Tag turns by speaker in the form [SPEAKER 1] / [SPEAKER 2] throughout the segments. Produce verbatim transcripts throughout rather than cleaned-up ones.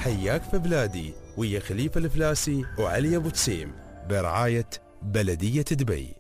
[SPEAKER 1] حياك في بلادي ويا خليفة الفلاسي وعلي أبو تسيم برعاية بلدية دبي.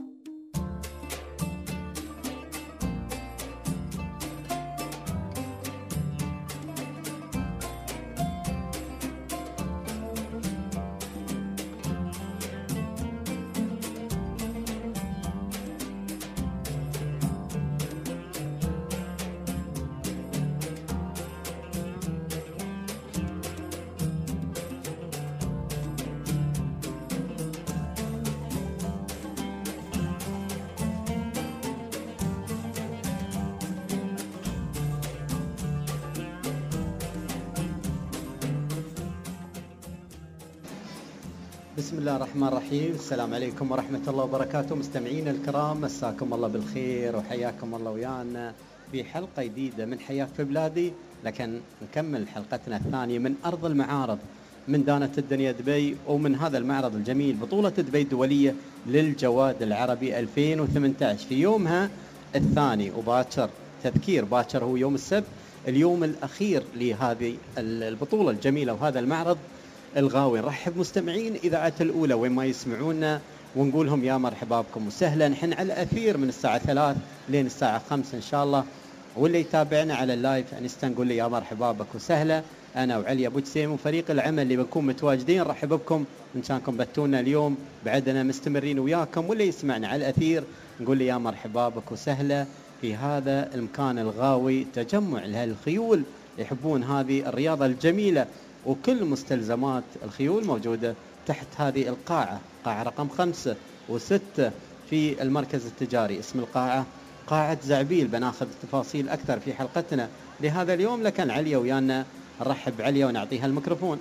[SPEAKER 2] بسم الله الرحمن الرحيم. السلام عليكم ورحمة الله وبركاته. مستمعين الكرام، مساكم الله بالخير وحياكم الله ويانا في حلقة جديدة من حياك في بلادي. لكن نكمل حلقتنا الثانية من أرض المعارض من دانة الدنيا دبي، ومن هذا المعرض الجميل بطولة دبي الدولية للجواد العربي ألفين وثمانية عشر في يومها الثاني. وباكر تذكير، باكر هو يوم السبت اليوم الأخير لهذه البطولة الجميلة وهذا المعرض الغاوي. نرحب مستمعين إذاعة الأولى وين ما يسمعونا ونقول لهم يا مرحبا بكم وسهلا. نحن على الأثير من الساعة ثلاث لين الساعة خمسة إن شاء الله، واللي يتابعنا على اللايف انستا نقول لي يا مرحبا بك وسهلا. أنا وعلي أبو تسيم وفريق العمل اللي بنكون متواجدين نرحب بكم إن كانكم بتونا اليوم، بعدنا مستمرين وياكم. واللي يسمعنا على الأثير نقول لي يا مرحبا بك وسهلا في هذا المكان الغاوي، تجمع لهالخيول يحبون هذه الرياضة الجميلة، وكل مستلزمات الخيول موجودة تحت هذه القاعة، قاعة رقم خمسة وستة في المركز التجاري. اسم القاعة قاعة زعبيل. بناخذ تفاصيل أكثر في حلقتنا لهذا اليوم، لكن عليا ويانا نرحب عليا ونعطيها الميكروفون.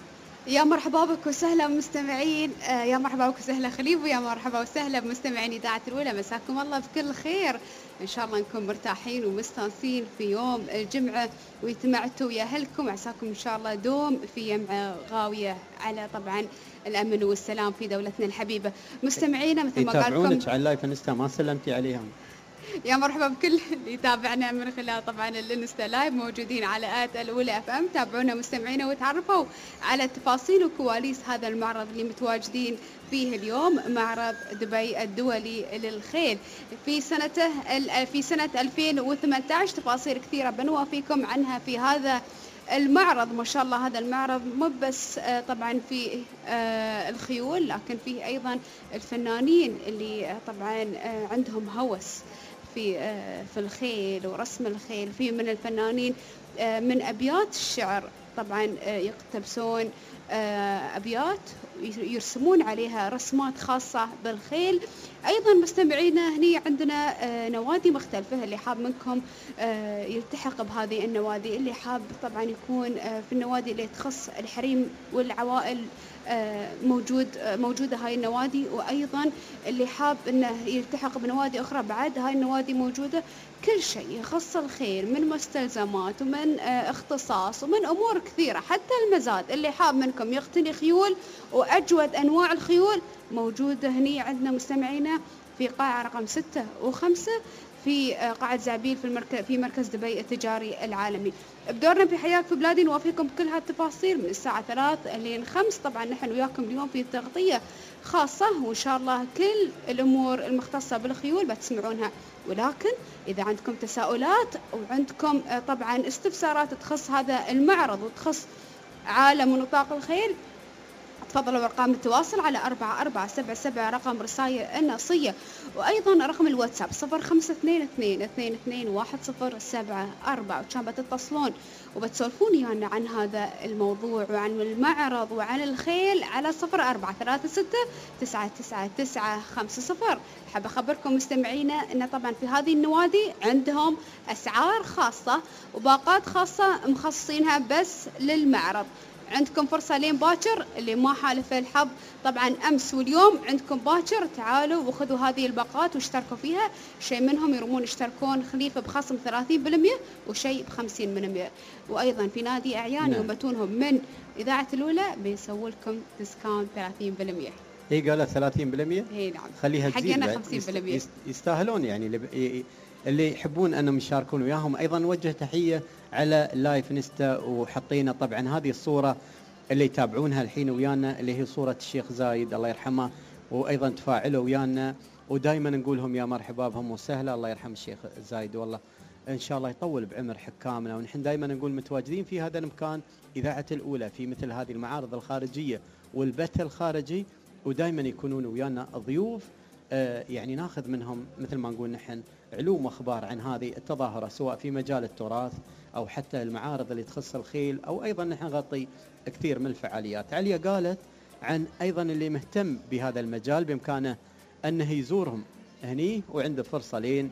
[SPEAKER 3] يا مرحبا بك وسهلا مستمعين، آه يا مرحبا بك وسهلا خليل، ويا مرحبا وسهلا بمستمعين إذاعة الأولى. مساكم الله بكل خير، إن شاء الله نكون مرتاحين ومستانسين في يوم الجمعة ويتمعتوا ويا أهلكم. عساكم إن شاء الله دوم في جمعة غاوية على طبعا الأمن والسلام في دولتنا الحبيبة. مستمعينا مثل ما قال لكم
[SPEAKER 2] يتابعونك على اللايف انستا، ما سلمتي عليهم؟
[SPEAKER 3] يا مرحبا بكل اللي يتابعنا من خلال طبعا الانستا لايف، موجودين على آت الأولى اف ام. تابعونا مستمعينا وتعرفوا على تفاصيل وكواليس هذا المعرض اللي متواجدين فيه اليوم، معرض دبي الدولي للخيل في سنته في سنة ألفين وثمانية عشر. تفاصيل كثيرة بنوافيكم عنها في هذا المعرض. ما شاء الله هذا المعرض مو بس طبعا في الخيول، لكن فيه ايضا الفنانين اللي طبعا عندهم هوس في في الخيل ورسم الخيل. في من الفنانين من أبيات الشعر طبعا يقتبسون أبيات يرسمون عليها رسمات خاصة بالخيل. أيضا مستمعينا هني عندنا نوادي مختلفة، اللي حاب منكم يلتحق بهذه النوادي، اللي حاب طبعا يكون في النوادي اللي تخص الحريم والعوائل موجود موجودة هاي النوادي، وأيضا اللي حاب أنه يلتحق بنوادي أخرى بعد هاي النوادي موجودة. كل شيء يخص الخيل من مستلزمات ومن اختصاص ومن أمور كثيرة، حتى المزاد اللي حاب منكم يقتني خيول وأجود أنواع الخيول موجودة هني عندنا مستمعينا في قاعة رقم ستة وخمسة في قاعة زعبيل في المركز في مركز دبي التجاري العالمي. بدورنا في حياك في بلادي نوافيكم بكل هالتفاصيل من الساعة ثلاث لين خمس. طبعا نحن وياكم اليوم في تغطية خاصة، وإن شاء الله كل الأمور المختصة بالخيول بتسمعونها. ولكن إذا عندكم تساؤلات وعندكم طبعا استفسارات تخص هذا المعرض وتخص عالم ونطاق الخيل، تفضلوا أرقام التواصل على أربعة أربعة سبعة سبعة رقم رسائل النصية، وأيضا رقم الواتساب صفر خمسة اثنين اثنين اثنين اثنين واحد صفر سبعة أربعة. وكان بتتصلون وبتسولفون يعني عن هذا الموضوع وعن المعرض وعن الخيل على صفر أربعة ثلاثة ستة تسعة تسعة تسعة خمسة صفر. حاب أخبركم مستمعينا أن طبعا في هذه النوادي عندهم أسعار خاصة وباقات خاصة مخصصينها بس للمعرض. عندكم فرصة لين باكر، اللي ما حالف الحظ طبعا أمس واليوم عندكم باكر، تعالوا وخذوا هذه الباقات واشتركوا فيها. شيء منهم يرمون يشتركون خليفة بخصم ثلاثين بالمئة وشيء بخمسين بالمئة. وأيضا في نادي أعيان يوم بتونهم من إذاعة الأولى بيسووا لكم ديسكاونت ثلاثين بالمئة.
[SPEAKER 2] هي قالت ثلاثين بالمئة؟
[SPEAKER 3] هي نعم،
[SPEAKER 2] خليها تزيد
[SPEAKER 3] حقنا خمسين بالمئة.
[SPEAKER 2] يستاهلون يعني اللي يحبون أنهم يشاركون وياهم. أيضا نوجه تحية على اللايف انستا، وحطينا طبعا هذه الصورة اللي يتابعونها الحين ويانا اللي هي صورة الشيخ زايد الله يرحمه، وأيضا تفاعلوا ويانا ودائما نقولهم يا مرحبا بهم وسهلا. الله يرحم الشيخ زايد والله إن شاء الله يطول بعمر حكامنا. ونحن دائما نقول متواجدين في هذا المكان إذاعة الأولى في مثل هذه المعارض الخارجية والبث الخارجي، ودائما يكونون ويانا ضيوف آه يعني ناخذ منهم مثل ما نقول نحن علوم واخبار عن هذه التظاهرة، سواء في مجال التراث او حتى المعارض اللي تخص الخيل، او ايضا نحن نغطي كثير من الفعاليات. عليا قالت عن ايضا اللي مهتم بهذا المجال بامكانه انه يزورهم هني، وعنده فرصة لين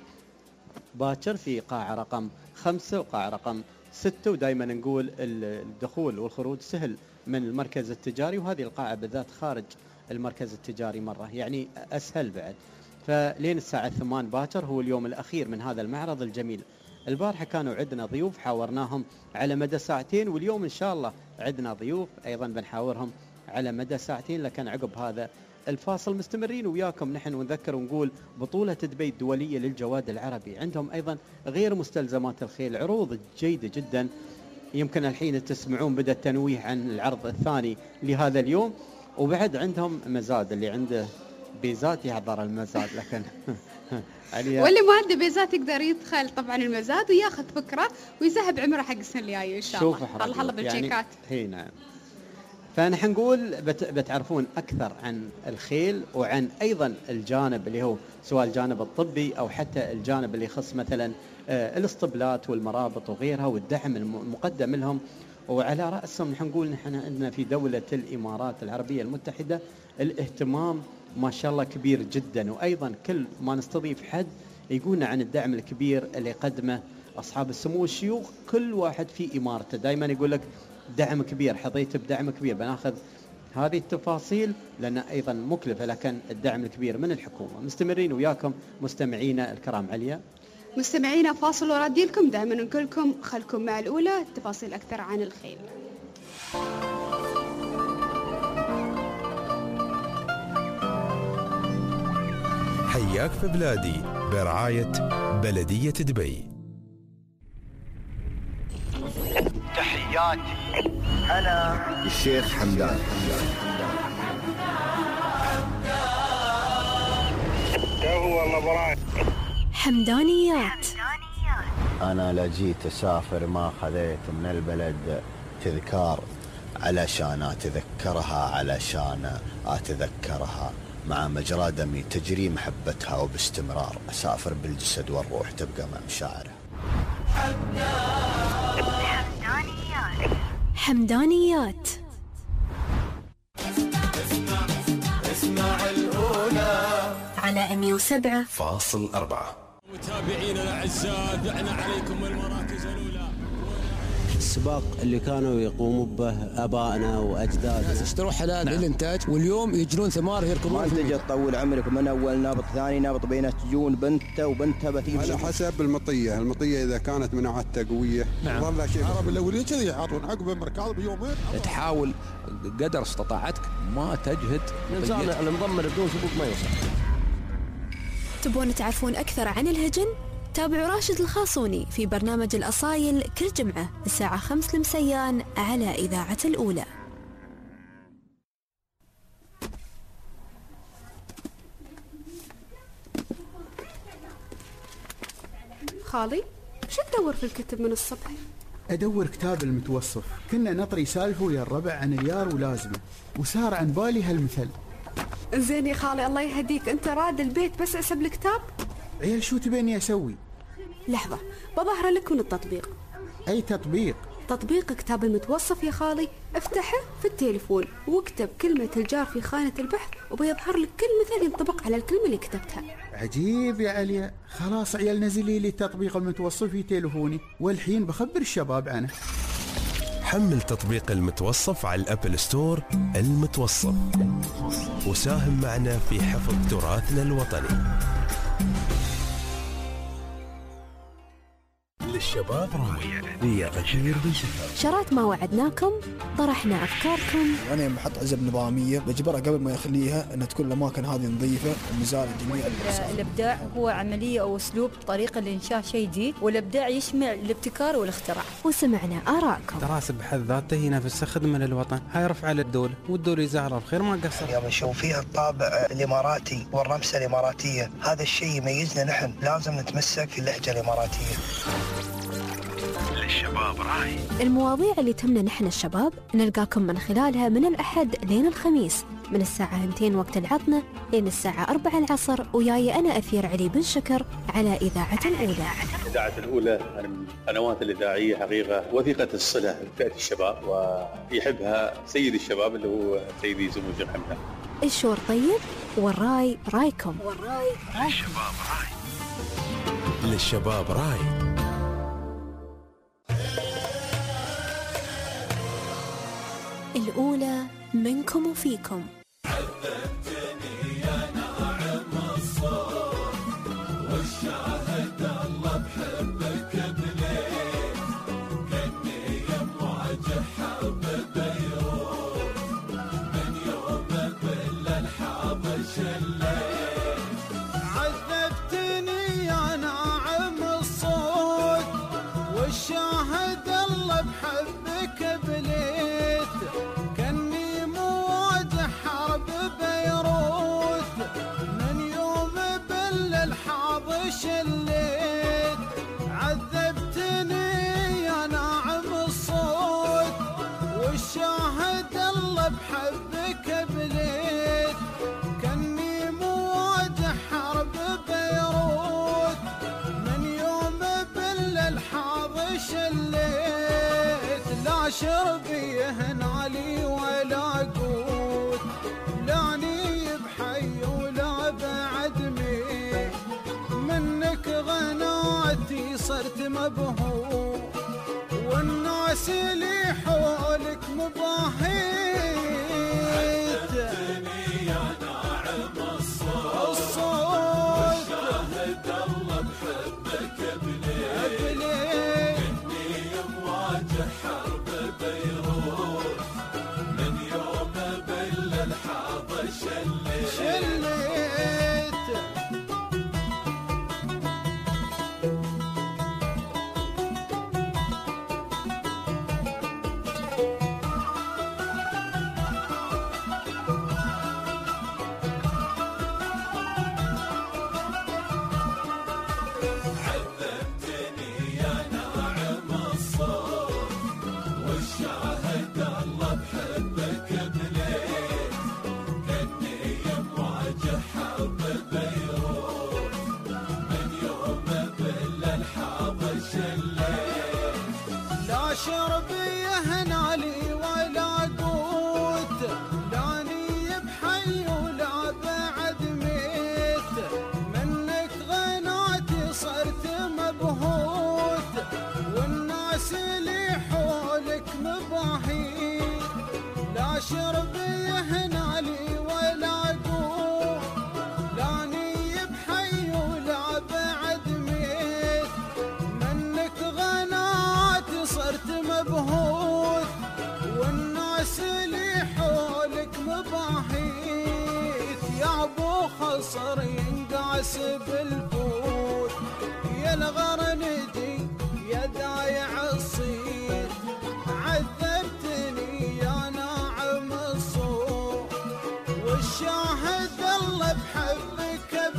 [SPEAKER 2] باكر في قاعة رقم خمسة وقاعة رقم ستة، ودائما نقول الدخول والخروج سهل من المركز التجاري، وهذه القاعة بالذات خارج المركز التجاري مرة يعني أسهل بعد. فلين الساعة ثمان باكر هو اليوم الأخير من هذا المعرض الجميل. البارحة كانوا عندنا ضيوف حاورناهم على مدى ساعتين، واليوم إن شاء الله عندنا ضيوف أيضا بنحاورهم على مدى ساعتين، لكن عقب هذا الفاصل مستمرين وياكم نحن ونذكر ونقول بطولة دبي الدولية للجواد العربي. عندهم أيضا غير مستلزمات الخيل عروض جيدة جدا، يمكن الحين تسمعون بدأ التنويه عن العرض الثاني لهذا اليوم، وبعد عندهم مزاد اللي عنده بيزات يحضر المزاد، لكن
[SPEAKER 3] واللي ما عنده بيزات يقدر يدخل طبعا المزاد وياخذ فكرة ويسحب عمره حق السنة الجاية إن شاء الله. الله الله بالشيكات.
[SPEAKER 2] يعني نعم. فنحن نقول بت بتعرفون أكثر عن الخيل وعن أيضا الجانب اللي هو سواء الجانب الطبي أو حتى الجانب اللي يخص مثلا آه الاسطبلات والمرابط وغيرها والدعم المقدم لهم. وعلى رأسهم نحن نقول نحن عندنا في دولة الإمارات العربية المتحدة الاهتمام ما شاء الله كبير جدا، وأيضا كل ما نستضيف حد يقولنا عن الدعم الكبير اللي قدمه أصحاب السمو والشيوخ، كل واحد في إمارته دائما يقول لك دعم كبير، حظيت بدعم كبير. بناخذ هذه التفاصيل لأن أيضا مكلفة، لكن الدعم الكبير من الحكومة. مستمرين وياكم مستمعينا الكرام. عليا
[SPEAKER 3] مستمعينا فاصل ورادي لكم، دائما نقول لكم خلكم مع الأولى تفاصيل أكثر عن الخيل.
[SPEAKER 1] حياك في بلادي برعاية بلدية دبي.
[SPEAKER 4] تحياتي أنا الشيخ حمدان.
[SPEAKER 5] هو الله براي
[SPEAKER 6] حمدانيات.
[SPEAKER 4] أنا لجيت أسافر ما خذيت من البلد تذكار علشان أتذكرها، علشان أتذكرها مع مجرى دمي تجري محبتها، وباستمرار أسافر بالجسد والروح تبقى مع مشاعره.
[SPEAKER 6] حمدانيات. حمدانيات.
[SPEAKER 7] اسمع الأولى
[SPEAKER 6] على مية وسبعة
[SPEAKER 1] فاصل أربعة.
[SPEAKER 7] متابعينا الأعزاء دعنا عليكم المراكز الأولى.
[SPEAKER 8] السباق اللي كانوا يقوموا به آبائنا وأجدادنا،
[SPEAKER 9] اشتروا حلال نعم. للإنتاج، واليوم يجرون ثمار يركبون.
[SPEAKER 10] ما تجي تطول عمرك من أول نابط ثاني نابط بينات تجون بنته وبنتها بتيجي
[SPEAKER 11] على حسب المطية. المطية إذا كانت مناعتها قوية
[SPEAKER 9] نعم.
[SPEAKER 11] والله شيء
[SPEAKER 12] العرب الأولين كذي يعطون عقب المركض بيومين.
[SPEAKER 9] تحاول قدر استطاعتك ما تجهد.
[SPEAKER 8] نظام المضمر بدون سبوق ما يوصل.
[SPEAKER 6] تبون تعرفون أكثر عن الهجن؟ تابعوا راشد الخاصوني في برنامج الأصايل كل جمعة الساعة خمس المسيان على إذاعة الأولى.
[SPEAKER 3] خالي شو تدور في الكتب من الصبح؟
[SPEAKER 13] أدور كتاب المتوصف، كنا نطري سالفه ويا الربع عن اليار ولازمه، وصار عن بالي هالمثل.
[SPEAKER 3] زين يا خالي الله يهديك، أنت راد البيت بس أسب الكتاب؟
[SPEAKER 13] عيال شو تبيني أسوي؟
[SPEAKER 3] لحظة بظهر لك من التطبيق.
[SPEAKER 13] أي تطبيق؟
[SPEAKER 3] تطبيق كتاب المتوصف يا خالي، افتحه في التليفون واكتب كلمة الجار في خانة البحث وبيظهر لك كل مثل ينطبق على الكلمة اللي كتبتها.
[SPEAKER 13] عجيب يا عليا، خلاص عيال نزلي لي تطبيق المتوصف في تليفوني والحين بخبر الشباب عنه.
[SPEAKER 1] حمل تطبيق المتوصف على الأبل ستور. المتوصف، وساهم معنا في حفظ تراثنا الوطني. للشباب راي ويا غفير بن شكر.
[SPEAKER 6] شرات ما وعدناكم، طرحنا أفكاركم.
[SPEAKER 14] أنا يوم بحط عزب نظامية بجبرها قبل ما يخليها أن تكون الأماكن هذه نظيفة ومزال جميع الوسائل.
[SPEAKER 15] الإبداع هو عملية أو أسلوب طريقة لإنشاء شيء جديد، والإبداع يشمل الابتكار والاختراع.
[SPEAKER 6] وسمعنا آراءكم.
[SPEAKER 16] دراسة بحد ذاته هي نفسها خدمة للوطن، هاي رفعة للدولة، والدولة يزعلها الخير ما قصر.
[SPEAKER 17] اليوم نشوف فيها الطابع الإماراتي والرمسة الإماراتية، هذا الشيء يميزنا نحن، لازم نتمسك في اللهجة الإماراتية.
[SPEAKER 1] للشباب راي.
[SPEAKER 6] المواضيع اللي تهمنا نحن الشباب نلقاكم من خلالها من الأحد لين الخميس من الساعة اثنتين وقت العطنة لين الساعة أربعة العصر، وياي أنا أثير علي بن شكر على إذاعة الأولى.
[SPEAKER 18] إذاعة الأولى من القنوات الإذاعية حقيقة وثيقة الصلة بفئة الشباب، ويحبها سيد الشباب اللي هو سيدي سمو الشيخ حمدان.
[SPEAKER 6] الشور طيب والراي رايكم.
[SPEAKER 1] والراي رايكم. للشباب راي. للشباب راي.
[SPEAKER 6] الأولى منكم وفيكم.
[SPEAKER 7] عذبتني يا ناعم الصوت والشاهد الله بحبك بليل، كني يمواجه حرب بيروت من يوم بالالحاظ شليل.
[SPEAKER 19] عذبتني يا ناعم الصوت والشاهد الله بحبك بليت، كني مواجه حرب بيروت من يوم بالالحاظ شليت. عذبتني يا ناعم الصوت والشاهد الله بحبك بليت، كني مواجه حرب بيروت من يوم بالالحاظ شليت. لا شربي هنالي ولا قوت، لا نيب حي ولا بعد ميت، منك غناتي صرت مبهور والناس اللي حولك مباهيت.
[SPEAKER 7] عذبتني يا ناعم الصوت والشاهد الله بحبك بليل، كني مواجه حرب بيروت من يوم بالالحاظ شليت.
[SPEAKER 19] شليت
[SPEAKER 7] عذبتني يا ناعم الصوت والشاهد الله بحبك بليل، كني مواجه حرب بيروت من يوم بالالحاظ شليت.
[SPEAKER 19] لا شربي هنالي ولا قوت، لا نيب حي ولا بعد ميت، منك غناتي صرت مبهوت والناس اللي حولك مباهيت. لا شربي هنالي ولا قوت، لا نيب حي ولا بعد ميت، منك غناتي صرت مبهوت والناس اللي حولك مباهيت. يا ابو خصر ينقاس بالفوت، يا الغرندي يا دايع الصيد. عذبتني يا ناعم الصوت والشاهد الله بحبك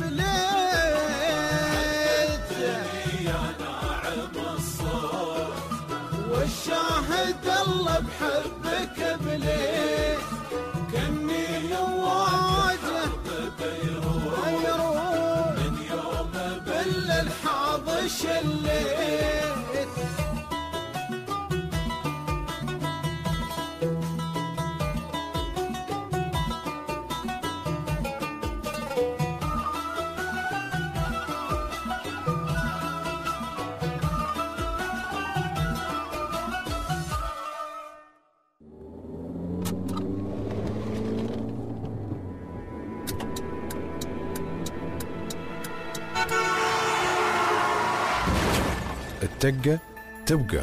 [SPEAKER 19] بليت.
[SPEAKER 7] عذبتني يا ناعم الصوت
[SPEAKER 19] والشاهد الله بحبك بليت، كني مواجه
[SPEAKER 7] بيروت
[SPEAKER 19] بيروت
[SPEAKER 7] من يوم
[SPEAKER 19] بالالحاظ شليت.
[SPEAKER 1] التقة تبقى.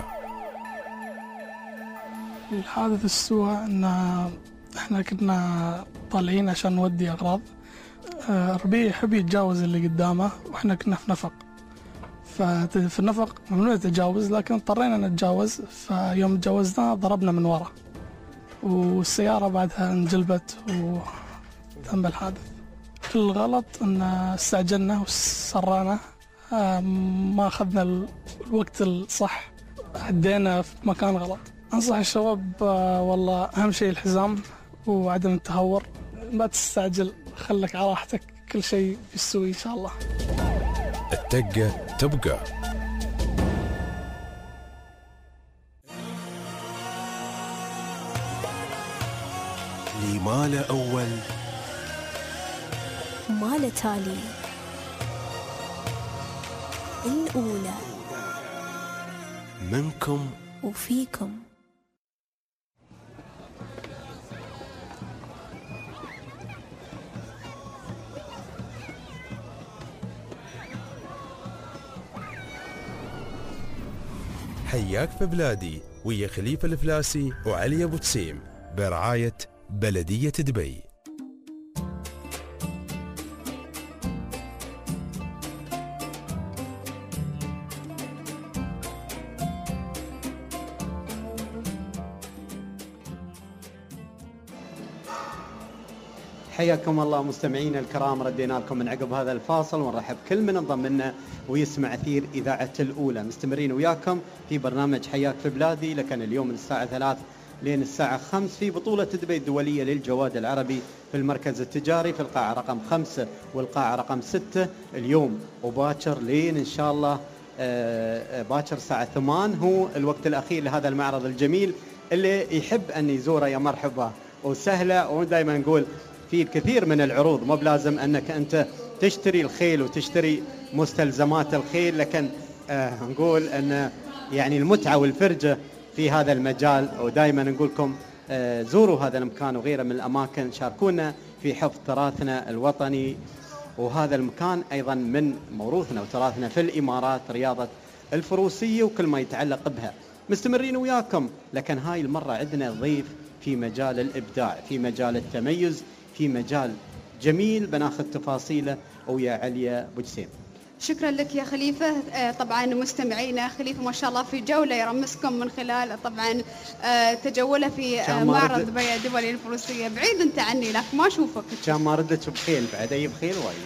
[SPEAKER 20] الحادث السوء ان احنا كنا طالعين عشان نودي اغراض. ربيع يحب يتجاوز اللي قدامه واحنا كنا في نفق، ففي النفق ممنوع التجاوز لكن اضطرينا نتجاوز. فيوم تجاوزنا ضربنا من ورا والسيارة بعدها انجلبت وتم الحادث. كل غلط ان استعجلنا وسرعنا، ما اخذنا الوقت الصح، عدينا في مكان غلط. انصح الشباب والله اهم شيء الحزام وعدم التهور، ما تستعجل، خلك على راحتك، كل شيء بيستوي ان شاء الله.
[SPEAKER 1] التقة تبقى.
[SPEAKER 21] لي ما له أول
[SPEAKER 6] ما له تالي، الأولى
[SPEAKER 21] منكم
[SPEAKER 6] وفيكم.
[SPEAKER 1] حياك في بلادي ويا خليفة الفلاسي وعلي أبو تسيم برعاية بلدية دبي.
[SPEAKER 2] حياكم الله مستمعينا الكرام، ردينا لكم من عقب هذا الفاصل ونرحب كل من انضم لنا ويسمع أثير إذاعة الأولى. مستمرين وياكم في برنامج حياك في بلادي، لكن اليوم من الساعة ثلاث لين الساعة خمس في بطولة دبي الدولية للجواد العربي في المركز التجاري في القاعة رقم خمسة والقاعة رقم ستة اليوم وباكر لين إن شاء الله باكر الساعة ثمان هو الوقت الأخير لهذا المعرض الجميل اللي يحب أن يزوره يا مرحبا وسهلة. ودائما نقول في الكثير من العروض، ما بلازم أنك أنت تشتري الخيل وتشتري مستلزمات الخيل، لكن آه نقول أن يعني المتعة والفرجة في هذا المجال. ودائما نقول لكم آه زوروا هذا المكان وغيره من الأماكن، شاركونا في حفظ تراثنا الوطني. وهذا المكان أيضا من موروثنا وتراثنا في الإمارات، رياضة الفروسية وكل ما يتعلق بها. مستمرين وياكم، لكن هاي المرة عندنا ضيف في مجال الإبداع، في مجال التميز، في مجال جميل بناخذ تفاصيله ويا عليا أبو جسيم.
[SPEAKER 3] شكرا لك يا خليفة. طبعا مستمعينا خليفة ما شاء الله في جولة يرمسكم من خلال طبعا تجوله في معرض دبي الدولي للفروسية. بعيد انت عني لكن ما اشوفك.
[SPEAKER 2] كان ما ردت بخيل بعد اي بخيل وايد.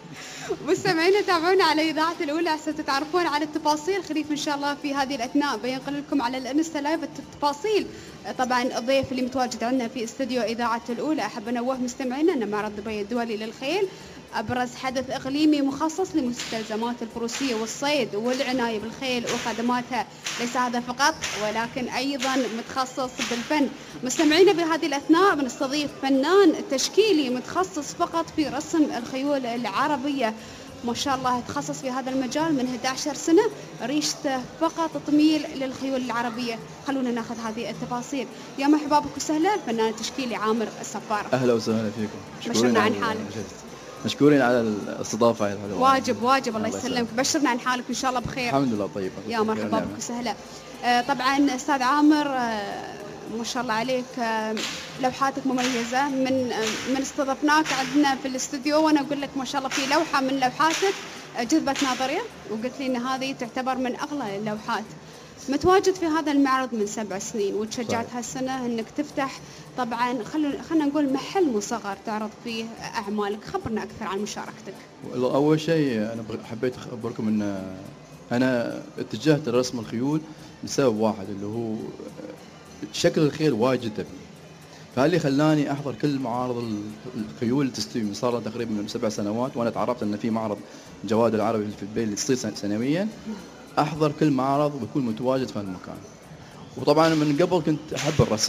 [SPEAKER 3] مستمعينا تابعونا على إذاعة الأولى عشان تتعرفون على التفاصيل. خليفة إن شاء الله في هذه الأثناء بينقل لكم على الانستا لايف التفاصيل. طبعا الضيف اللي متواجد عندنا في استوديو إذاعة الأولى، أحب أنوه مستمعينا أن معرض دبي الدولي للخيل أبرز حدث إقليمي مخصص لمستلزمات الفروسية والصيد والعناية بالخيل وخدماتها. ليس هذا فقط ولكن أيضا متخصص بالفن. مستمعينا بهذه الأثناء بنستضيف فنان تشكيلي متخصص فقط في رسم الخيول العربية، ما شاء الله تخصص في هذا المجال من إحدى عشرة سنة، ريشته فقط تميل للخيول العربية. خلونا ناخذ هذه التفاصيل. يا مرحبا بك وسهلا الفنان التشكيلي عامر الصفار.
[SPEAKER 22] أهلا وسهلا فيكم.
[SPEAKER 3] بشرنا عن حالك.
[SPEAKER 22] مشكورين على الاستضافة.
[SPEAKER 3] واجب واجب الله يسلمك. بشرنا عن حالك إن شاء الله بخير.
[SPEAKER 22] الحمد لله طيب.
[SPEAKER 3] يا مرحبا بك وسهلا. آه طبعا أستاذ عامر آه ما شاء الله عليك، آه لوحاتك مميزة. من آه من استضفناك عندنا في الاستوديو وأنا أقول لك ما شاء الله في لوحة من لوحاتك آه جذبت نظري وقلت لي إن هذه تعتبر من أغلى اللوحات. متواجد في هذا المعرض من سبع سنين وتشجعت هالسنة أنك تفتح طبعا خلونا خلنا نقول محل مصغر تعرض فيه أعمالك. خبرنا أكثر عن مشاركتك.
[SPEAKER 22] أول شيء أنا حبيت أخبركم أن أنا اتجهت لرسم الخيول لسبب واحد، اللي هو شكل الخيل وايد جدا، فهاللي خلاني أحضر كل معارض الخيول تستوي. صار لها تقريبا من سبع سنوات وأنا تعرفت أن في معرض جواد العربي في دبي اللي تصير سنويا، أحضر كل معرض وبكون متواجد في المكان. وطبعا من قبل كنت أحب الرسم،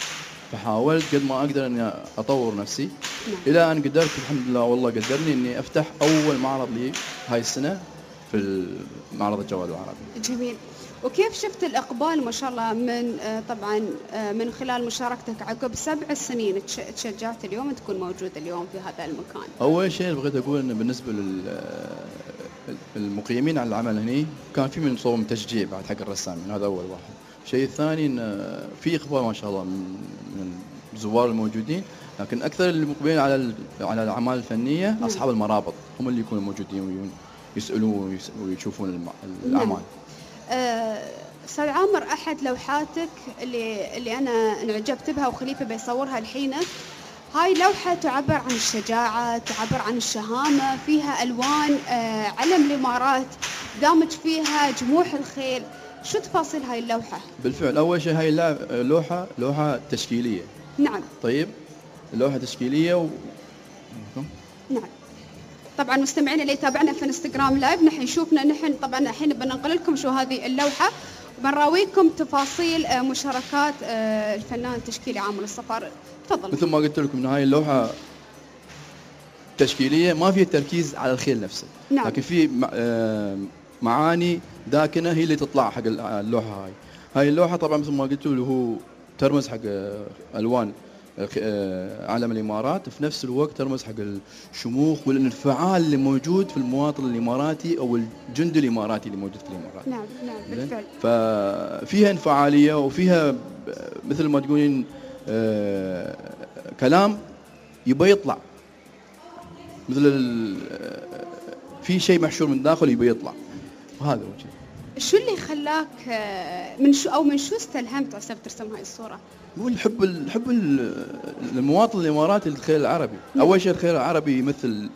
[SPEAKER 22] فحاولت قد ما أقدر أني أطور نفسي إلى أن قدرت الحمد لله والله قدرني أني أفتح أول معرض لي هاي السنة في معرض الجواد العربي.
[SPEAKER 3] جميل. وكيف شفت الإقبال ما شاء الله من طبعا من خلال مشاركتك عقب سبع سنين تشجعت اليوم تكون موجود اليوم في هذا المكان؟
[SPEAKER 22] أول شيء بغيت أقول أنه بالنسبة المقيمين على العمل هني كان في من صوب تشجيع بعد حق الرسامين، هذا اول واحد. الشيء الثاني ان في اقبال ما شاء الله من من الزوار الموجودين، لكن اكثر اللي مقبلين على على الاعمال الفنيه اصحاب المرابط هم اللي يكونوا موجودين ويسالوا ويشوفون الاعمال.
[SPEAKER 3] استاذ أه عامر، احد لوحاتك اللي اللي انا انعجبت بها وخليفه بيصورها الحين، هاي لوحة تعبر عن الشجاعة، تعبر عن الشهامة، فيها ألوان آه علم الإمارات، دامج فيها جموح الخيل. شو تفاصيل هاي اللوحة؟
[SPEAKER 22] بالفعل أول شيء هاي لوحة لوحة تشكيلية.
[SPEAKER 3] نعم.
[SPEAKER 22] طيب لوحة تشكيلية و...
[SPEAKER 3] نعم. طبعا مستمعينا اللي يتابعنا في انستغرام لايف نحن شوفنا نحن طبعا الحين بننقل لكم شو هذه اللوحة، وبنراويكم تفاصيل آه مشاركات آه الفنان التشكيلي عامر الصفار. تفضل.
[SPEAKER 22] مثل ما قلت لكم ان هاي اللوحه تشكيليه ما فيها تركيز على الخيل نفسه.
[SPEAKER 3] نعم.
[SPEAKER 22] لكن في معاني داكنه هي اللي تطلع حق اللوحه هاي. هاي اللوحه طبعا مثل ما قلت له هو ترمز حق الوان علم الامارات، وفي نفس الوقت ترمز حق الشموخ والانفعال اللي موجود في المواطن الاماراتي او الجند الاماراتي اللي موجود في الامارات.
[SPEAKER 3] نعم نعم بالفعل.
[SPEAKER 22] ففيها انفعاليه وفيها مثل ما تقولين آه كلام يبى يطلع، مثل في شيء محشور من داخل يبى يطلع، وهذا هو شيء.
[SPEAKER 3] شو اللي خلاك من شو او من شو استلهمت عشان ترسم هاي الصوره؟
[SPEAKER 22] هو الحب الحب المواطن الاماراتي للخيل العربي. م. اول شيء الخيل العربي يمثل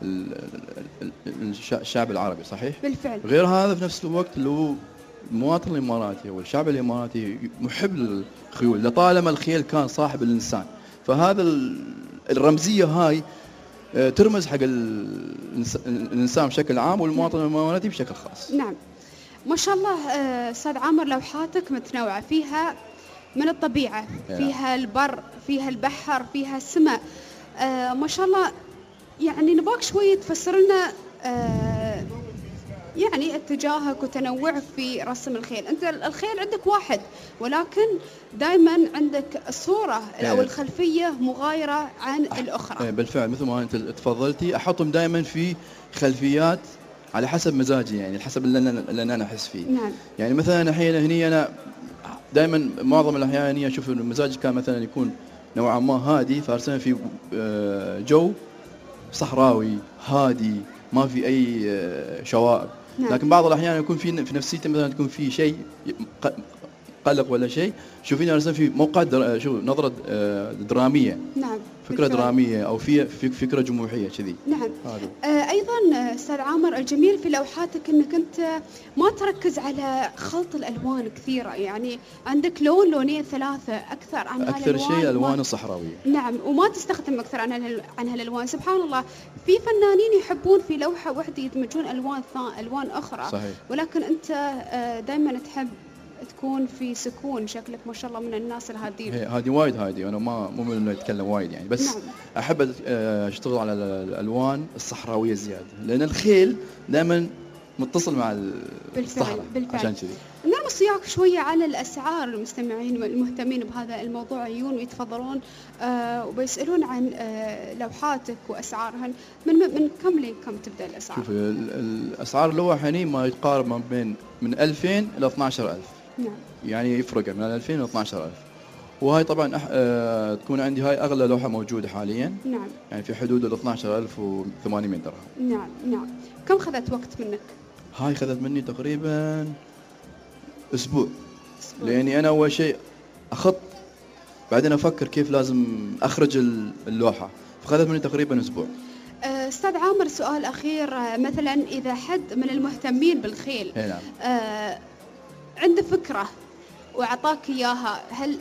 [SPEAKER 22] الشعب العربي صحيح؟
[SPEAKER 3] بالفعل.
[SPEAKER 22] غير هذا في نفس الوقت اللي هو المواطن الاماراتي والشعب الاماراتي محب للخيول، لطالما الخيل كان صاحب الانسان. فهذا الرمزيه هاي ترمز حق الانسان بشكل عام والمواطن الاماراتي بشكل خاص.
[SPEAKER 3] نعم ما شاء الله. استاذ عامر لوحاتك متنوعه، فيها من الطبيعه، فيها البر، فيها البحر، فيها السماء، آه ما شاء الله. يعني نباك شويه تفسر لنا آه يعني اتجاهك وتنوعك في رسم الخيل. انت الخيل عندك واحد، ولكن دائما عندك الصوره او الخلفيه مغايره عن الاخرى.
[SPEAKER 22] بالفعل مثل ما انت تفضلتي، احطهم دائما في خلفيات على حسب مزاجي، يعني حسب اللي انا اللي انا احس فيه.
[SPEAKER 3] نعم.
[SPEAKER 22] يعني مثلا الحين هني انا دائما معظم الاحيان هني اشوف انه مزاجي كان مثلا يكون نوعا ما هادي، فارسم في جو صحراوي هادي ما في اي شوائب. نعم. لكن بعض الاحيان يكون في في نفسيتي مثلا تكون في شيء قلق ولا شيء، شوفيني ارسم في موقع در... شو نظره دراميه.
[SPEAKER 3] نعم.
[SPEAKER 22] فكره بالفعل. دراميه او في فكره جموحيه كذي.
[SPEAKER 3] نعم. آه ايضا استاذ عامر الجميل في لوحاتك انك انت ما تركز على خلط الالوان كثيره، يعني عندك لون لونين ثلاثه اكثر عن
[SPEAKER 22] اكثر شيء الالوان الصحراويه.
[SPEAKER 3] نعم، وما تستخدم اكثر عن عن هالالوان. سبحان الله، في فنانين يحبون في لوحه واحده يدمجون الوان الوان اخرى.
[SPEAKER 22] صحيح.
[SPEAKER 3] ولكن انت دائما تحب تكون في سكون، شكلك ما شاء الله من الناس الهادين.
[SPEAKER 22] هذه وايد هادي، انا ما مو من انه اتكلم وايد يعني، بس نعم. احب اشتغل على الالوان الصحراويه زياده، لان الخيل دائما متصل مع الصحراء. بالفعل. عشان كذي
[SPEAKER 3] نرمس وياك شويه على الاسعار. المستمعين المهتمين بهذا الموضوع يجون ويتفضلون آه وبيسالون عن آه لوحاتك واسعارهن. من من كم لكم تبدا الاسعار؟
[SPEAKER 22] شوف الاسعار اللوح هني ما يتقارب ما بين من ألفين الى اثني عشر ألف.
[SPEAKER 3] نعم.
[SPEAKER 22] يعني يفرق من ألفين الى اثني عشر ألف. وهاي طبعا أه تكون عندي هاي اغلى لوحه موجوده حاليا.
[SPEAKER 3] نعم.
[SPEAKER 22] يعني في حدود ال اثني عشر ألف وثمانمائة درهم.
[SPEAKER 3] نعم نعم. كم خذت وقت منك؟
[SPEAKER 22] هاي خذت مني تقريبا اسبوع. أسبوع. لاني انا اول شيء اخط، بعدين افكر كيف لازم اخرج اللوحه، فخذت مني تقريبا اسبوع.
[SPEAKER 3] استاذ عامر سؤال اخير، مثلا اذا حد من المهتمين بالخيل
[SPEAKER 22] نعم.
[SPEAKER 3] آه عنده فكره واعطاك اياها، هل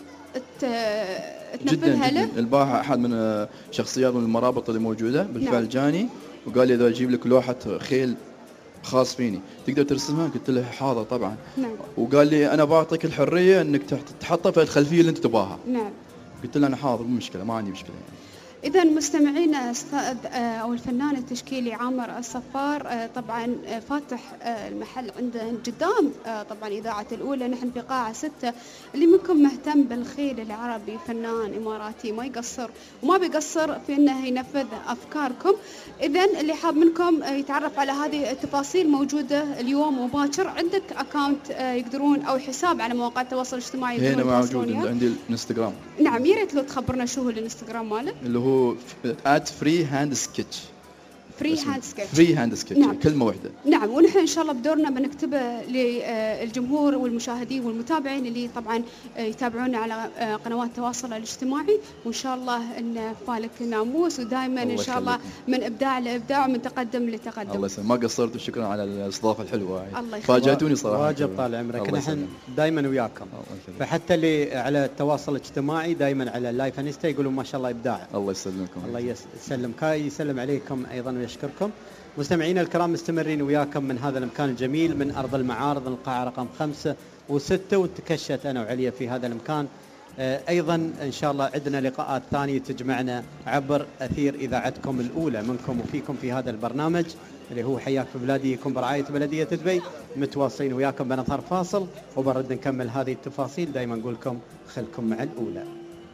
[SPEAKER 3] تنفذها له؟
[SPEAKER 22] البارحه احد من شخصيات من المرابط اللي موجوده بالفعل نعم. جاني وقال لي اذا اجيب لك لوحه خيل خاص فيني تقدر ترسمها؟ قلت له حاضر طبعا.
[SPEAKER 3] نعم.
[SPEAKER 22] وقال لي انا بعطيك الحريه انك تحطها في الخلفيه اللي انت تباها.
[SPEAKER 3] نعم.
[SPEAKER 22] قلت له انا حاضر مو مشكله، ما عندي مشكله يعني.
[SPEAKER 3] إذا مستمعينا أستاذ أو الفنان التشكيلي عامر الصفار طبعا فاتح المحل عنده قدام طبعا إذاعة الأولى. نحن في قاعة ستة. اللي منكم مهتم بالخيل العربي، فنان إماراتي ما يقصر وما بيقصر في أنه ينفذ أفكاركم. إذا اللي حاب منكم يتعرف على هذه التفاصيل موجودة اليوم وباكر. عندك أكاونت يقدرون أو حساب على مواقع التواصل الاجتماعي؟
[SPEAKER 22] هنا موجود عندي الانستغرام.
[SPEAKER 3] نعم، يا ريت لو تخبرنا شو هو الانستغرام ماله.
[SPEAKER 22] اللي هو ات فري هاند سكتش.
[SPEAKER 3] فري هاند سكتش.
[SPEAKER 22] فري هاند سكتش. نعم. كلمة واحدة.
[SPEAKER 3] نعم، ونحن إن شاء الله بدورنا بنكتبه للجمهور والمشاهدين والمتابعين اللي طبعا يتابعونا على قنوات التواصل الاجتماعي. وإن شاء الله إن فالك ناموس ودائما إن شاء الله من إبداع لإبداع ومن تقدم لتقدم.
[SPEAKER 22] الله يسلمك، ما قصرت وشكرا على الاستضافة الحلوة.
[SPEAKER 3] الله يخليك.
[SPEAKER 22] فاجأتوني صراحة.
[SPEAKER 2] واجب طال عمرك، نحن دائما وياكم. فحتى اللي على التواصل الاجتماعي دائما على اللايف انستا يقولون ما شاء الله إبداع.
[SPEAKER 22] الله يسلمكم.
[SPEAKER 2] الله يسلمك، يسلم عليكم أيضا ويشكركم. مستمعينا الكرام مستمرين وياكم من هذا المكان الجميل من أرض المعارض، القاعة رقم خمسة وستة، وتكشت أنا وعليا في هذا المكان. أيضا إن شاء الله عندنا لقاءات ثانية تجمعنا عبر أثير إذاعتكم الأولى منكم وفيكم في هذا البرنامج اللي هو حياك في بلادي، يكون برعاية بلدية دبي. متواصلين وياكم بنظهر فاصل وبرد نكمل هذه التفاصيل. دائما نقول لكم خلكم مع الأولى.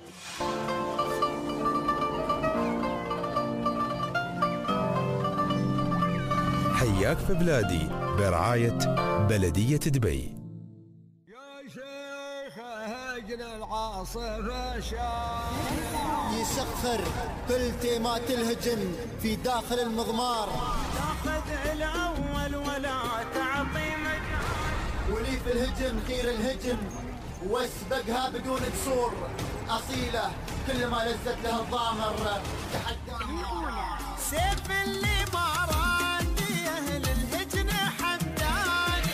[SPEAKER 1] حياك في بلادي برعاية بلدية دبي.
[SPEAKER 19] يا شيخ هجن العاصفة
[SPEAKER 4] يسخر كل تيمات الهجن في داخل المضمار،
[SPEAKER 19] تاخذ الأول ولا تعطي مجال،
[SPEAKER 4] ولي في الهجن غير الهجن واسبقها بدون قصور، أصيلة كل ما لزت لها الضامر تحدى
[SPEAKER 19] سيف اللي ماراني أهل الهجن حمداني.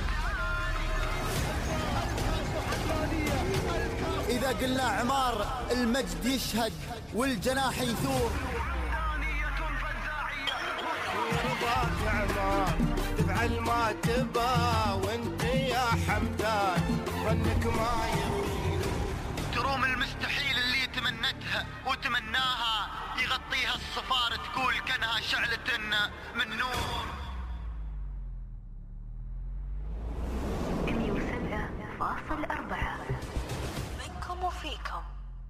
[SPEAKER 4] إذا قلنا عمار المجد يشهد والجناح يثور،
[SPEAKER 19] رضاك عمار تفعل ما تبا وانت يا حمدان ظنك ما يغير،
[SPEAKER 4] تروم المستحيل اللي تمنتها وتمناها يغطيها الصفار تقول كانها شعلة من نور.
[SPEAKER 5] مية وسبعة فاصل أربعة منكم وفيكم.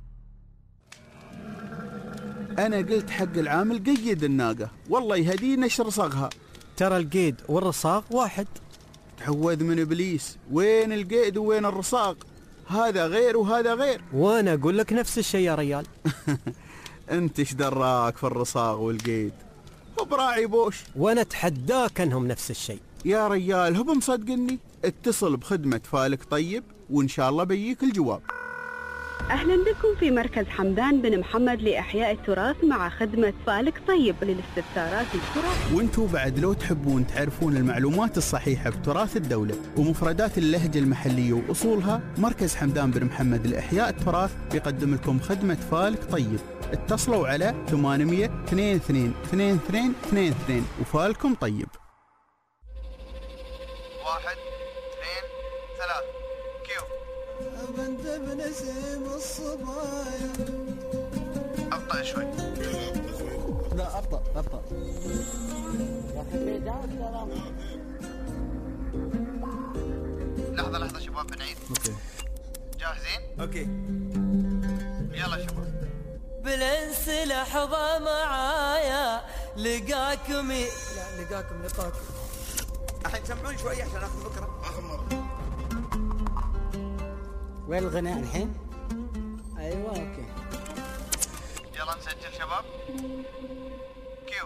[SPEAKER 13] أنا قلت حق العامل قيد الناقة، والله يهدينا ايش رصاغها.
[SPEAKER 23] ترى القيد والرصاغ واحد.
[SPEAKER 13] تعوذ من إبليس، وين القيد وين الرصاغ؟ هذا غير وهذا غير.
[SPEAKER 23] وأنا أقول لك نفس الشيء يا ريال.
[SPEAKER 13] أنت ايش دراك في الرصاغ والقيد؟ هو براعي بوش.
[SPEAKER 23] وأنا أتحداك أنهم نفس الشيء
[SPEAKER 13] يا ريال. هو مصدقني؟ اتصل بخدمة فالك طيب وإن شاء الله بيجيك الجواب.
[SPEAKER 24] أهلا بكم في مركز حمدان بن محمد لإحياء التراث مع خدمة فالك طيب للاستفسارات التراث.
[SPEAKER 13] وانتوا بعد لو تحبون تعرفون المعلومات الصحيحة بتراث الدولة ومفردات اللهجة المحلية وأصولها، مركز حمدان بن محمد لإحياء التراث بيقدم لكم خدمة فالك طيب. اتصلوا على ثمانمية اثنين اثنين اثنين اثنين اثنين اثنين وفالكم طيب.
[SPEAKER 4] واحد اثنين ثلاث كيو.
[SPEAKER 19] بنت بنسيم الصبايا.
[SPEAKER 4] أبطأ شوي.
[SPEAKER 19] لا أبطأ أبطأ.
[SPEAKER 4] لحظة لحظة شباب بنعيد.
[SPEAKER 19] اوكي.
[SPEAKER 4] جاهزين؟
[SPEAKER 19] اوكي.
[SPEAKER 4] يلا شباب.
[SPEAKER 25] بالانس لحظة معايا لقاكم ي...
[SPEAKER 19] لا لقاكم لقاكم.
[SPEAKER 4] الحين سمعون شوي عشان آخذ فكرة. آخر مرة.
[SPEAKER 23] وين الغناء الحين؟ ايوه اوكي.
[SPEAKER 4] يلا نسجل شباب. كيو.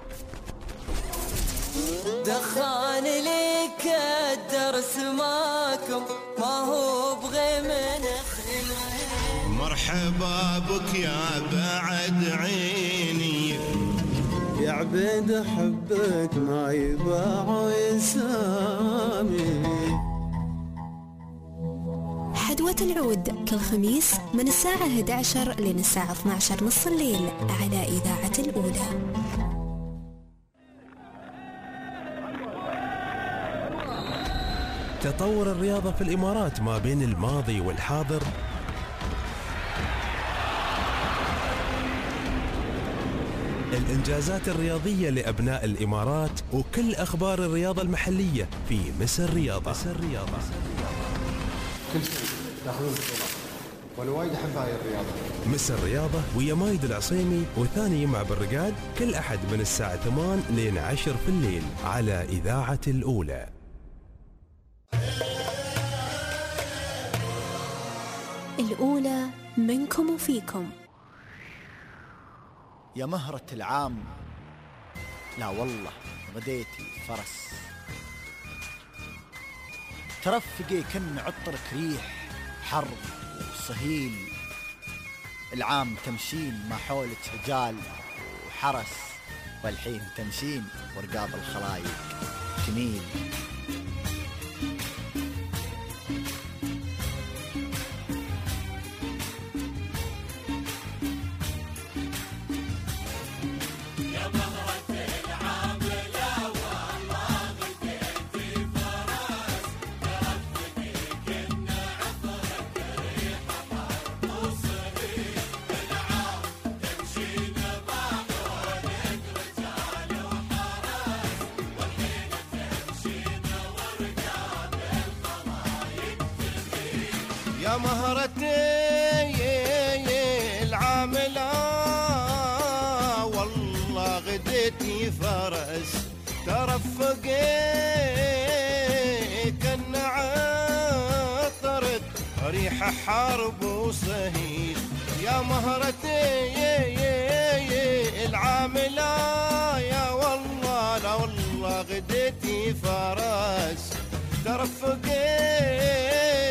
[SPEAKER 25] دخان لي كدر سماكم ما هو بغي من
[SPEAKER 19] مرحبا بك يا بعد عيني،
[SPEAKER 23] يا عبيد حبك ما يباع يسامي.
[SPEAKER 6] حدوة العود كل خميس من الساعة إحدى عشرة لين الساعة اثني عشر نص الليل على إذاعة الأولى.
[SPEAKER 1] تطور الرياضة في الإمارات ما بين الماضي والحاضر الإنجازات الرياضية لأبناء الإمارات وكل أخبار الرياضة المحلية في مسا الرياضة. مسا الرياضة.
[SPEAKER 8] كل شيء تاخذون بطولات وانا وايد احب هاي الرياضة.
[SPEAKER 1] مسا الرياضة ويا مايد العصيمي وثاني يمع بالرقاد كل أحد من الساعة ثمان لين عشر في الليل على إذاعة الأولى.
[SPEAKER 6] الأولى منكم وفيكم.
[SPEAKER 9] يا مهرة العام لا والله غديتي فرس، ترفقي كن عطرك ريح حر وصهيل، العام تمشين ما حولك رجال وحرس، والحين تمشين ورقاب الخلايق جميل.
[SPEAKER 19] يا مهرتي العاملة والله غديتي فرس، ترفقي كن عطرك ريحة حرب وصهيل. يا مهرتي العاملة يا والله لا والله غديتي فرس، ترفقي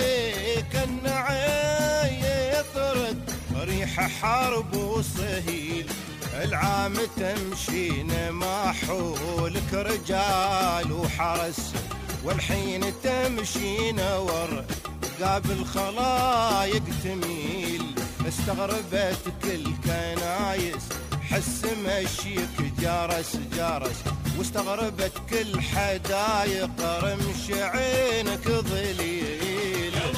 [SPEAKER 19] يطرد ريحة حرب وصهيل. العام تمشين ما حولك رجال وحرس، والحين تمشين ور قابل خلايق تميل. استغربت كل كنايس حس مشيك جارس جارس، واستغربت كل حدايق رمش عينك ظليل. يا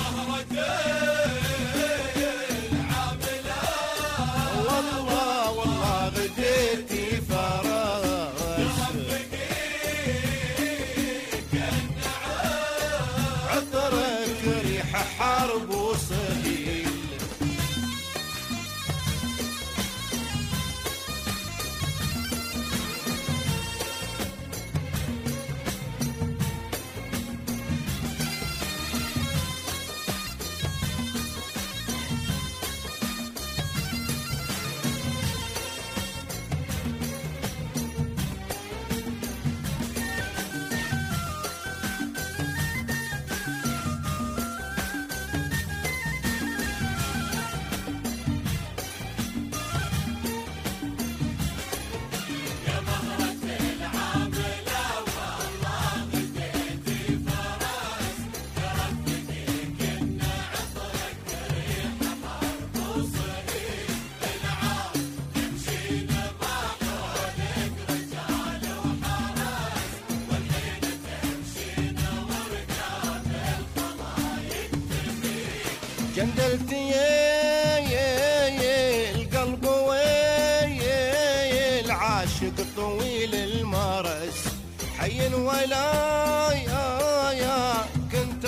[SPEAKER 19] العاملة والله والله غديتي فرس، عطرك ريحة حرب وصهيل. جندلتي القلب ويا العاشق طويل المرس، حي ولا يا يا كنت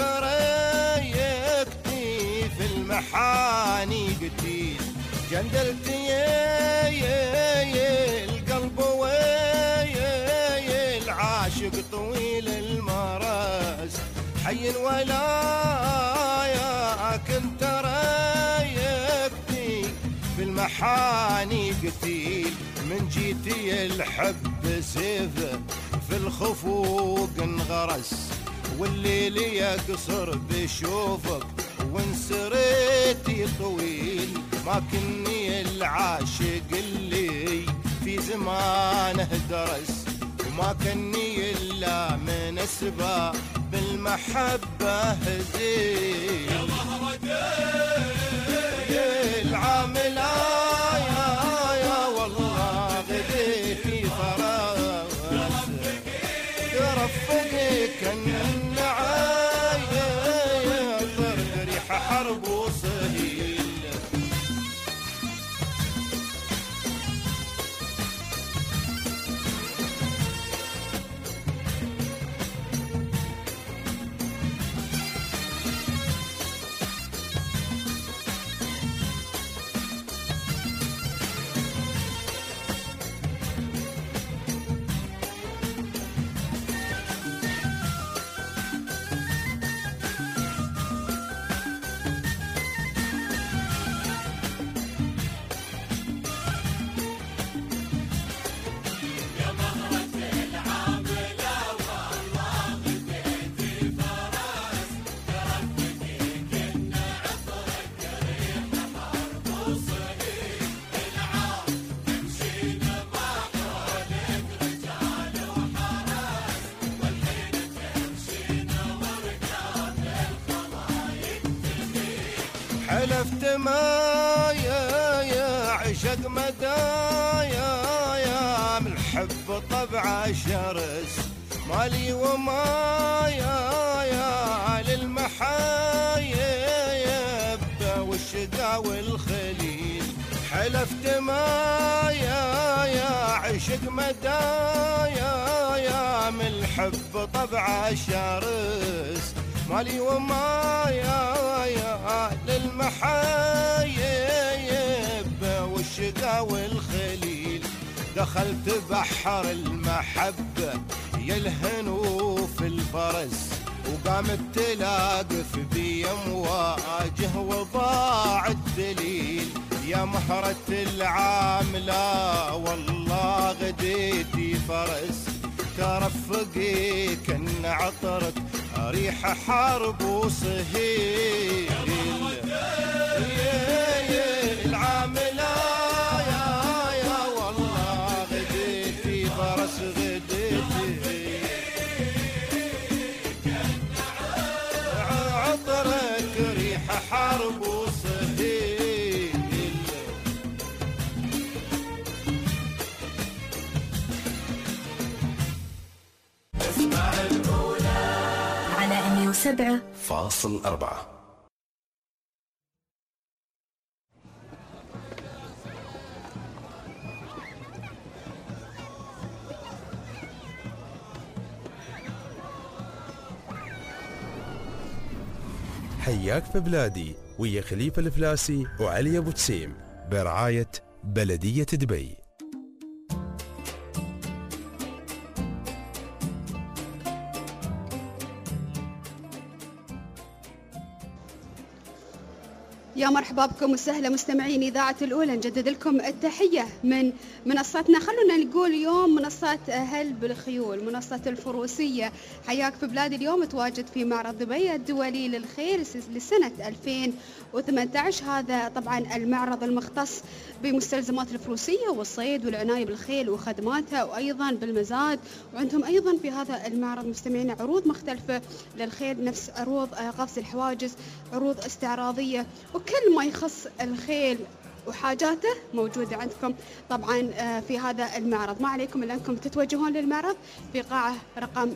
[SPEAKER 19] ريكتي في المحاني قتيل. جندلتي القلب ويا العاشق طويل المرس، حي ولا كنت رايقتي في المحاني قتيل. من جيتي الحب سيفه في الخفوق انغرس، والليل يقصر بشوفك وانسريتي طويل. ما كني العاشق اللي في زمانه درس، وما كني الا من اسباب بالمحبة هزيل. يا مهرتي العاملة يا يا والله غديتي فرس، ترفقي كن عايطر ريحة حرب وصهيل. حلفت ما يا يا عشق مدايا يا من الحب طبع شرس مالي وما يا يا للمحايب والشقا والخليل حلفت ما يا يا عشق مدايا يا من الحب طبع شرس مالي وما يا يا للمحايب والشقا والخليل دخلت بحر المحبة يلهنوا في الفرس وقامت تلاقف بي مواجه وضاع الدليل يا مهرة العاملة والله غديتي فرس ترفقي كن عطرك ريح حرب وصهيل العاملة يا يا والله غديتي فرس غديتي عطرك ريح حرب وصهيل
[SPEAKER 5] اسمع الأولى على مية وسبعة
[SPEAKER 21] فاصل أربعة.
[SPEAKER 1] حياك في بلادي ويا خليفة الفلاسي وعلي أبو تسيم برعاية بلدية دبي.
[SPEAKER 3] يا مرحبا بكم وسهلا مستمعين إذاعة الأولى، نجدد لكم التحية من منصتنا، خلونا نقول اليوم منصة هل بالخيول، منصة الفروسية. حياك في بلاد اليوم تواجد في معرض دبي الدولي للخيل لسنة ألفين وثمانية عشر. هذا طبعا المعرض المختص بمستلزمات الفروسية والصيد والعناية بالخيل وخدماتها وأيضا بالمزاد. وعندهم أيضا في هذا المعرض مستمعين عروض مختلفة للخيل، نفس عروض قفز الحواجز، عروض استعراضية، وكل ما يخص الخيل وحاجاته موجودة عندكم طبعا في هذا المعرض. ما عليكم إلا أنكم تتوجهون للمعرض في قاعة رقم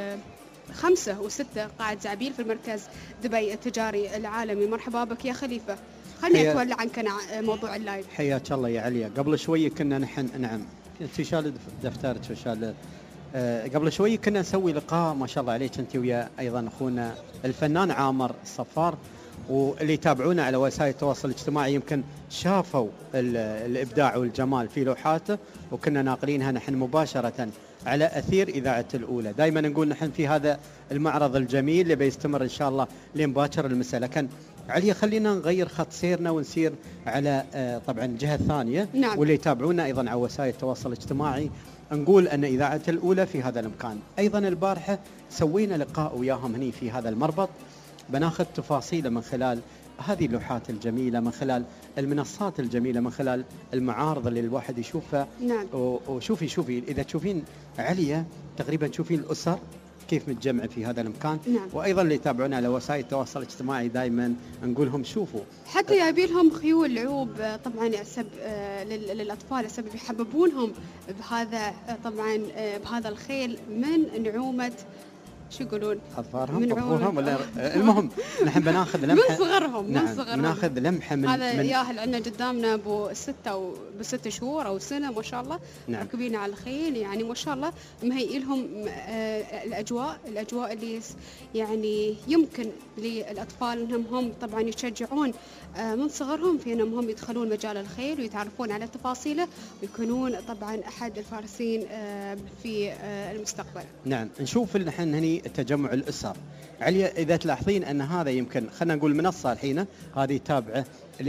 [SPEAKER 3] خمسة وستة قاعة زعبيل في المركز دبي التجاري العالمي. مرحبا بك يا خليفة، خليني أتولى عنك موضوع اللايف.
[SPEAKER 2] حياك الله يا عليا. قبل شوي كنا نحن نعم انت شال دفترك وشال أه قبل شوي كنا نسوي لقاء ما شاء الله عليك انت ويا ايضا اخونا الفنان عامر الصفار، واللي يتابعونا على وسائل التواصل الاجتماعي يمكن شافوا الابداع والجمال في لوحاته، وكنا ناقلينها نحن مباشره على اثير اذاعه الاولى. دائما نقول نحن في هذا المعرض الجميل اللي بيستمر ان شاء الله لين باكر المساء. لكن علي خلينا نغير خط سيرنا ونسير على طبعا الجهه الثانيه.
[SPEAKER 3] نعم.
[SPEAKER 2] واللي يتابعونا ايضا على وسائل التواصل الاجتماعي نقول ان اذاعه الاولى في هذا المكان. ايضا البارحه سوينا لقاء وياهم هني في هذا المربط، بناخذ تفاصيله من خلال هذه اللوحات الجميله، من خلال المنصات الجميله، من خلال المعارض اللي الواحد يشوفها.
[SPEAKER 3] نعم.
[SPEAKER 2] وشوفي شوفي اذا تشوفين عليا تقريبا تشوفين الاسر كيف متجمع في هذا المكان.
[SPEAKER 3] نعم.
[SPEAKER 2] وايضا اللي يتابعونا على وسائل التواصل الاجتماعي دائما نقول لهم شوفوا
[SPEAKER 3] حتى يبي لهم خيول لعوب طبعا سب للاطفال سبب يحببونهم بهذا طبعا بهذا الخيل من نعومه شو يقولون
[SPEAKER 2] اظفارهم اظفارهم ولا المهم نحن بناخذ لمحه
[SPEAKER 3] من صغرهم.
[SPEAKER 2] نعم.
[SPEAKER 3] من صغرهم
[SPEAKER 2] ناخذ لمحه من
[SPEAKER 3] هذا
[SPEAKER 2] من
[SPEAKER 3] ياهل عندنا قدامنا ابو ستة او بست شهور او سنه ما شاء الله.
[SPEAKER 2] نعم.
[SPEAKER 3] راكبين على الخيل يعني ما شاء الله، مهيئ لهم آه الاجواء الاجواء اللي يعني يمكن للاطفال انهم هم طبعا يشجعون آه من صغرهم في انهم هم يدخلون مجال الخيل ويتعرفون على تفاصيله ويكونون طبعا احد الفارسين آه في آه المستقبل.
[SPEAKER 2] نعم. نشوف نحن هني تجمع الاسر. علي اذا تلاحظين ان هذا يمكن خلينا نقول منصه الحين هذه تابعه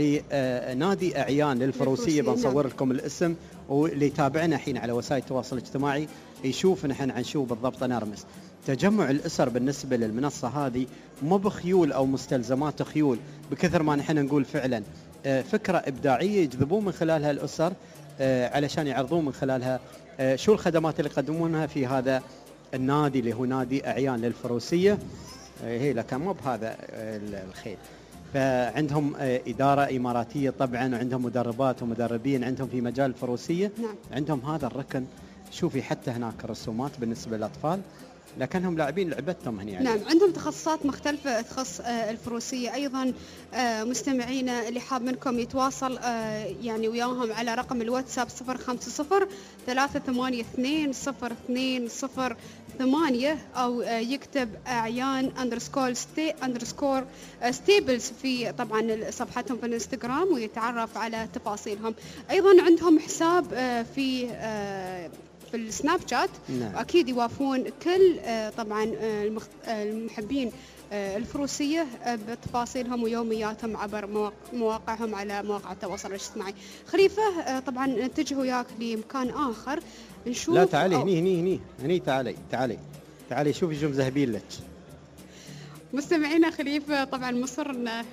[SPEAKER 2] لنادي اعيان للفروسيه. بنصور لكم الاسم، واللي يتابعنا الحين على وسائل التواصل الاجتماعي يشوف نحن عن شو بالضبط نرمز. تجمع الاسر بالنسبه للمنصه هذه مو بخيول او مستلزمات خيول بكثر ما نحن نقول فعلا فكره ابداعيه يجذبون من خلالها الاسر علشان يعرضون من خلالها شو الخدمات اللي يقدمونها في هذا النادي اللي هو نادي اعيان للفروسيه. هي لكن مو بهذا الخيل. فعندهم إدارة إماراتية طبعا، وعندهم مدربات ومدربين عندهم في مجال الفروسية.
[SPEAKER 3] نعم.
[SPEAKER 2] عندهم هذا الركن. شوفي حتى هناك رسومات بالنسبة للأطفال، لكنهم لاعبين لعبتهم هنا يعني.
[SPEAKER 3] نعم، عندهم تخصصات مختلفة تخص الفروسية. أيضا مستمعينا اللي حاب منكم يتواصل يعني وياهم على رقم الواتساب صفر خمسة صفر ثلاثة ثمانية اثنين صفر اثنين صفر ثمانية، أو يكتب أعيان أندرسكول ستي أندرسكور ستيبلز في طبعا صفحتهم في الانستغرام ويتعرف على تفاصيلهم. أيضا عندهم حساب في في السناب شات.
[SPEAKER 2] نعم.
[SPEAKER 3] أكيد يوافون كل طبعا المحبين الفروسية بتفاصيلهم ويومياتهم عبر مواقعهم على مواقع التواصل الاجتماعي. خليفة طبعا نتجه وياك لمكان آخر نشوف.
[SPEAKER 2] لا تعالي هني هني هني هني تعالي تعالي تعالي شوفي شو مذهبين لك.
[SPEAKER 3] مستمعينا خليفة طبعا مصر انه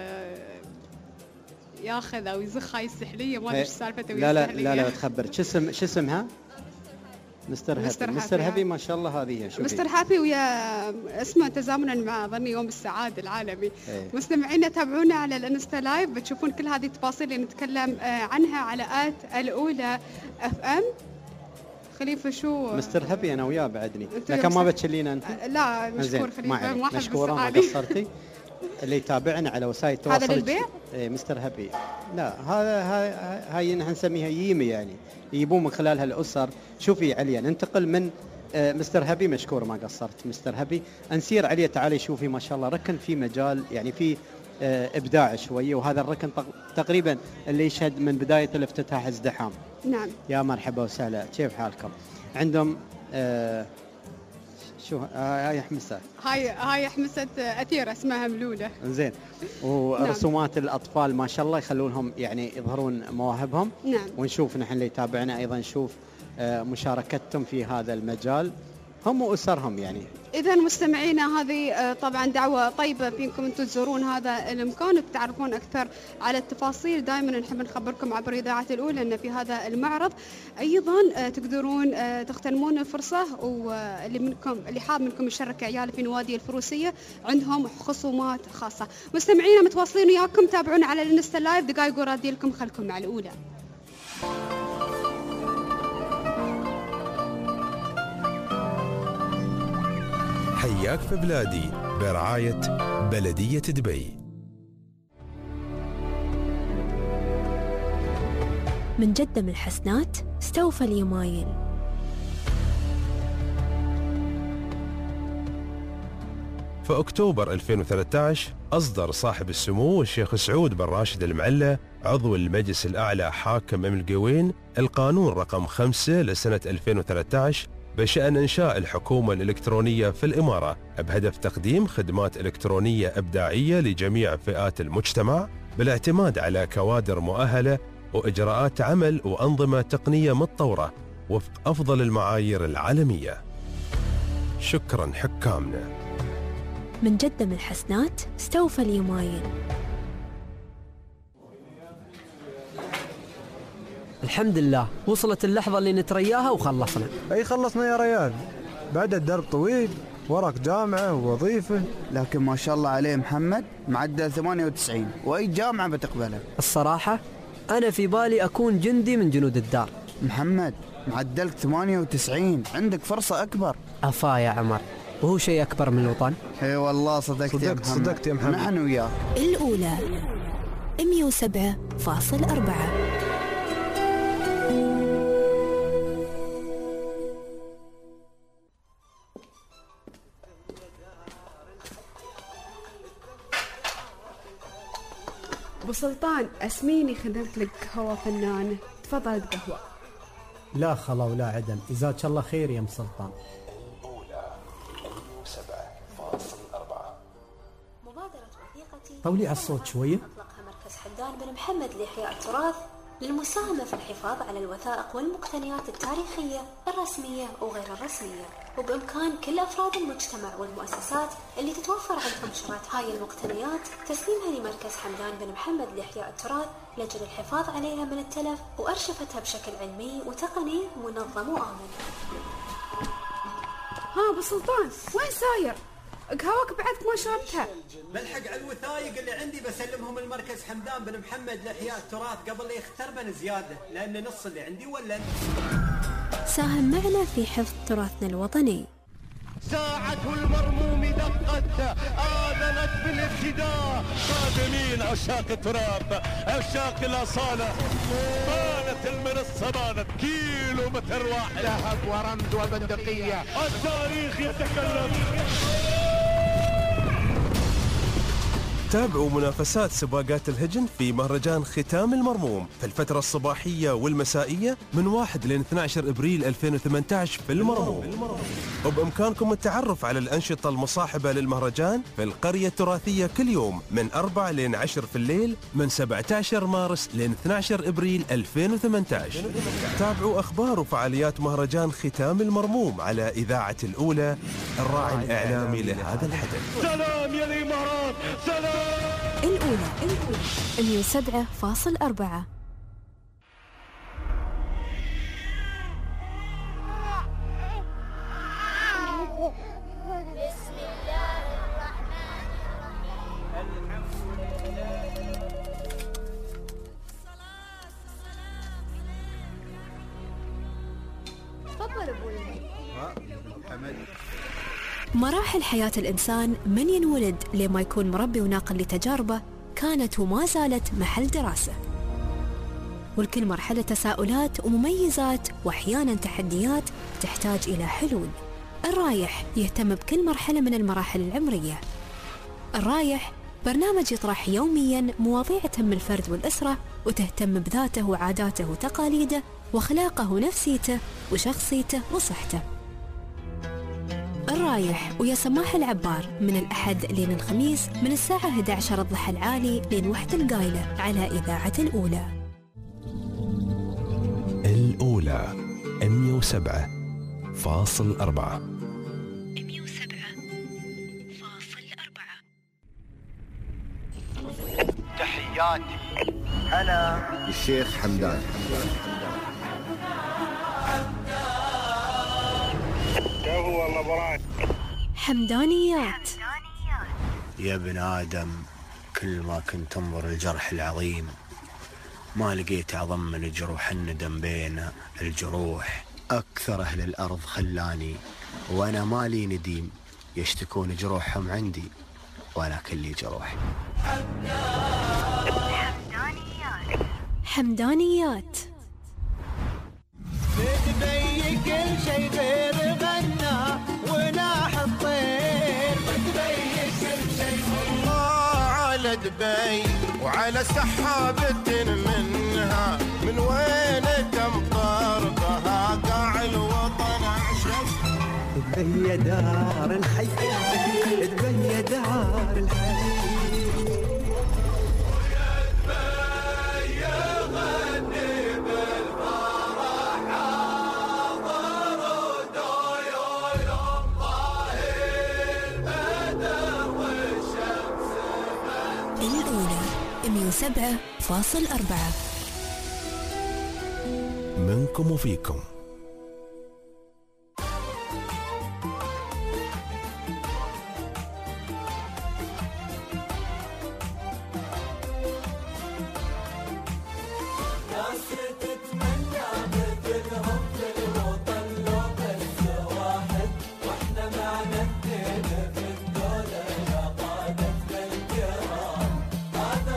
[SPEAKER 3] ياخذ او يزخ هاي السحلية، ما ادري ايش سالفته.
[SPEAKER 2] لا لا لا لا تخبر شو اسم شو اسمها؟ مستر هابي.
[SPEAKER 3] مستر,
[SPEAKER 2] مستر هابي ما شاء الله هذه. شوفي
[SPEAKER 3] مستر هابي ويا اسمه تزامنا مع ظني يوم السعادة العالمي.
[SPEAKER 2] ايه.
[SPEAKER 3] مستمعينا تابعونا على الانستا لايف بتشوفون كل هذه التفاصيل اللي نتكلم عنها على آت الأولى اف ام. خليفة شو
[SPEAKER 2] مستر هابي انا وياه بعدني، لكن ما بتشلينا انت.
[SPEAKER 3] لا مشكور خليفة، ما
[SPEAKER 2] مشكورة ما قصرتي. اللي يتابعنا على وسائل التواصل.
[SPEAKER 3] هذا للبيع؟
[SPEAKER 2] ايه مستر هابي. لا هذا هاي نحن نسميها ييمي يعني، يجيبون من خلالها الأسر. شوفي عليا ننتقل من آه مستر هابي. مشكور ما قصرت مستر هابي. نسير عليا تعالي شوفي ما شاء الله ركن في مجال يعني في آه إبداع شوية، وهذا الركن تقريبا اللي يشهد من بداية الافتتاح ازدحام.
[SPEAKER 3] نعم.
[SPEAKER 2] يا مرحبا وسهلا، كيف حالكم؟ عندهم آه شو هاي حمسة،
[SPEAKER 3] هاي هاي حمسة أثيرة اسمها ملولة.
[SPEAKER 2] زين. ورسومات نعم. الأطفال ما شاء الله يخلونهم يعني يظهرون مواهبهم.
[SPEAKER 3] نعم.
[SPEAKER 2] ونشوف نحن اللي يتابعنا أيضا نشوف مشاركتهم في هذا المجال هم وأسرهم يعني.
[SPEAKER 3] إذا مستمعينا هذه طبعا دعوة طيبة فيكم أنتم تزورون هذا المكان وتتعرفون أكثر على التفاصيل. دائما نحب نخبركم عبر إذاعة الأولى أن في هذا المعرض أيضا تقدرون تغتنمون الفرصة، واللي منكم اللي حاب منكم يشارك عياله في نوادي الفروسية عندهم خصومات خاصة. مستمعينا متواصلين وياكم، تابعونا على الانستا لايف. دقائق ورادي لكم، خلكم مع الأولى.
[SPEAKER 1] حياك في بلادي برعاية بلدية دبي.
[SPEAKER 6] من جدة من الحسنات استوفى اليمايل.
[SPEAKER 1] في أكتوبر ألفين وثلاثة عشر أصدر صاحب السمو الشيخ سعود بن راشد المعلى عضو المجلس الأعلى حاكم أم القوين القانون رقم خمسة لسنة ألفين وثلاثة عشر بشأن إنشاء الحكومة الإلكترونية في الإمارة بهدف تقديم خدمات إلكترونية إبداعية لجميع فئات المجتمع بالاعتماد على كوادر مؤهلة وإجراءات عمل وأنظمة تقنية متطورة وفق أفضل المعايير العالمية. شكرا حكامنا.
[SPEAKER 6] من جدة من الحسنات استوفى اليمايل.
[SPEAKER 10] الحمد لله وصلت اللحظة اللي نترياها وخلصنا.
[SPEAKER 11] اي خلصنا يا ريال، بعد الدرب طويل، وراك جامعة ووظيفة.
[SPEAKER 13] لكن ما شاء الله عليه محمد معدل ثمانية وتسعين، واي جامعة بتقبله.
[SPEAKER 10] الصراحة انا في بالي اكون جندي من جنود الدار.
[SPEAKER 13] محمد معدلك ثمانية وتسعين، عندك فرصة اكبر.
[SPEAKER 10] افا يا عمر، وهو شيء اكبر من الوطن؟
[SPEAKER 13] اي والله صدقت, صدقت يا محمد.
[SPEAKER 11] صدقت يا محمد.
[SPEAKER 13] نحن وياك.
[SPEAKER 6] الأولى مية وسبعة فاصل أربعة.
[SPEAKER 3] أبو سلطان أسميني خدمت لك قهوة فنانة، تفضل قهوة.
[SPEAKER 12] لا خلا ولا عدم، جزاك الله خير يا ام سلطان.
[SPEAKER 21] الأولى سبعة فاصل أربعة.
[SPEAKER 5] مبادرة وثيقتي
[SPEAKER 12] طولي على الصوت شوية.
[SPEAKER 5] أطلقها مركز حمدان بن محمد لإحياء التراث للمساهمة في الحفاظ على الوثائق والمقتنيات التاريخية الرسمية وغير الرسمية، وبإمكان كل أفراد المجتمع والمؤسسات اللي تتوفر عندهم شرايط هاي المقتنيات تسليمها لمركز حمدان بن محمد لإحياء التراث لأجل الحفاظ عليها من التلف وأرشفتها بشكل علمي وتقني منظم وآمن.
[SPEAKER 3] ها أبو سلطان وين ساير؟ قهوك بعدك ما شربتها.
[SPEAKER 2] بلحق على الوثايق اللي عندي بسلمهم المركز حمدان بن محمد لإحياء التراث قبل لا يختربن زيادة، لأن نص اللي عندي ولا.
[SPEAKER 6] ساهم معنا في حفظ تراثنا الوطني.
[SPEAKER 19] ساعة المرموم دقت آذنت بالابتداء.
[SPEAKER 7] قادمين عشاق التراب، عشاق الأصالة. بانت المنصة بانت كيلو متر واحد،
[SPEAKER 19] ذهب ورمد وبندقية.
[SPEAKER 7] التاريخ يتكلم.
[SPEAKER 1] تابعوا منافسات سباقات الهجن في مهرجان ختام المرموم في الفترة الصباحية والمسائية من واحد لين اثني عشر إبريل ألفين وثمانية عشر في المرموم. وبإمكانكم التعرف على الأنشطة المصاحبة للمهرجان في القرية التراثية كل يوم من أربعة لين عشرة في الليل من سبعة عشر مارس لين اثني عشر إبريل ألفين وثمانية عشر. تابعوا أخبار وفعاليات مهرجان ختام المرموم على إذاعة الأولى، الراعي الإعلامي لهذا الحدث.
[SPEAKER 7] سلام يا الإمارات، سلام.
[SPEAKER 6] الأولى الأولى مية وسبعة فاصل أربعة.
[SPEAKER 14] بسم الله الرحمن الرحيم. الحمد لله.
[SPEAKER 3] تفضل ابوي.
[SPEAKER 6] مراحل حياة الإنسان من ينولد لما يكون مربي وناقل لتجاربه كانت وما زالت محل دراسة، والكل مرحلة تساؤلات ومميزات وأحيانا تحديات تحتاج إلى حلول. الرايح يهتم بكل مرحلة من المراحل العمرية. الرايح برنامج يطرح يوميا مواضيع تهم الفرد والأسرة وتهتم بذاته وعاداته وتقاليده وأخلاقه ونفسيته وشخصيته وصحته. الرايح ويا سماح العبار من الأحد لين الخميس من الساعة إحدى عشرة الضحى العالي لين وحدة القايلة على إذاعة الأولى.
[SPEAKER 1] الأولى مية وسبعة فاصل أربعة.
[SPEAKER 6] مية وسبعة فاصل أربعة.
[SPEAKER 9] تحياتي أنا الشيخ حمدان.
[SPEAKER 19] والله براك.
[SPEAKER 6] حمدانيات.
[SPEAKER 15] يا ابن آدم كل ما كنت انظر الجرح العظيم ما لقيت أعظم من جروح الندم بين الجروح. أكثر أهل الأرض خلاني وأنا مالي نديم يشتكون جروحهم عندي ولكن لي جروح.
[SPEAKER 6] حمدانيات. حمدانيات.
[SPEAKER 19] بتبي كل شي غير غنى وناح الطير. بتبي كل شي الله على دبي وعلى سحابة منها من وين تمطر بها قاع الوطن عشق.
[SPEAKER 16] دبي دار الحي، دبي دار الحي.
[SPEAKER 6] مية وسبعة فاصل أربعة.
[SPEAKER 1] منكم وفيكم.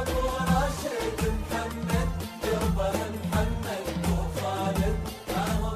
[SPEAKER 25] محمد يرضى محمد وخالد معهم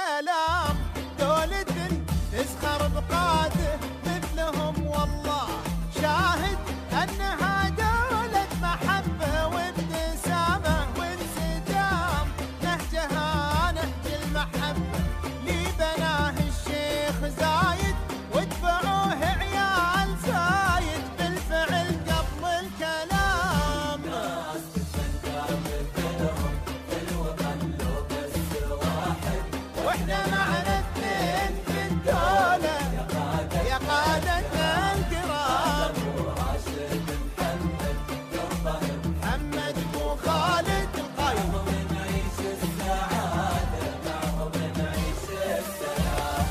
[SPEAKER 19] السلام. دولة تزخر بقاده مثلهم والله شاهد أنها دولة محبة وابتسامة وانسجام. نهجها نهج المحبة لي بناه الشيخ زايد واتبعوه عيال زايد بالفعل قبل الكلام. ناس تتمنى مثلهم في الوطن لو بس واحد واحنا معنا اثنين في الدولة يا قادتنا الكرام. راشد محمد قربه محمد بو خالد القايم نعيش السعادة معهم نعيش السلام.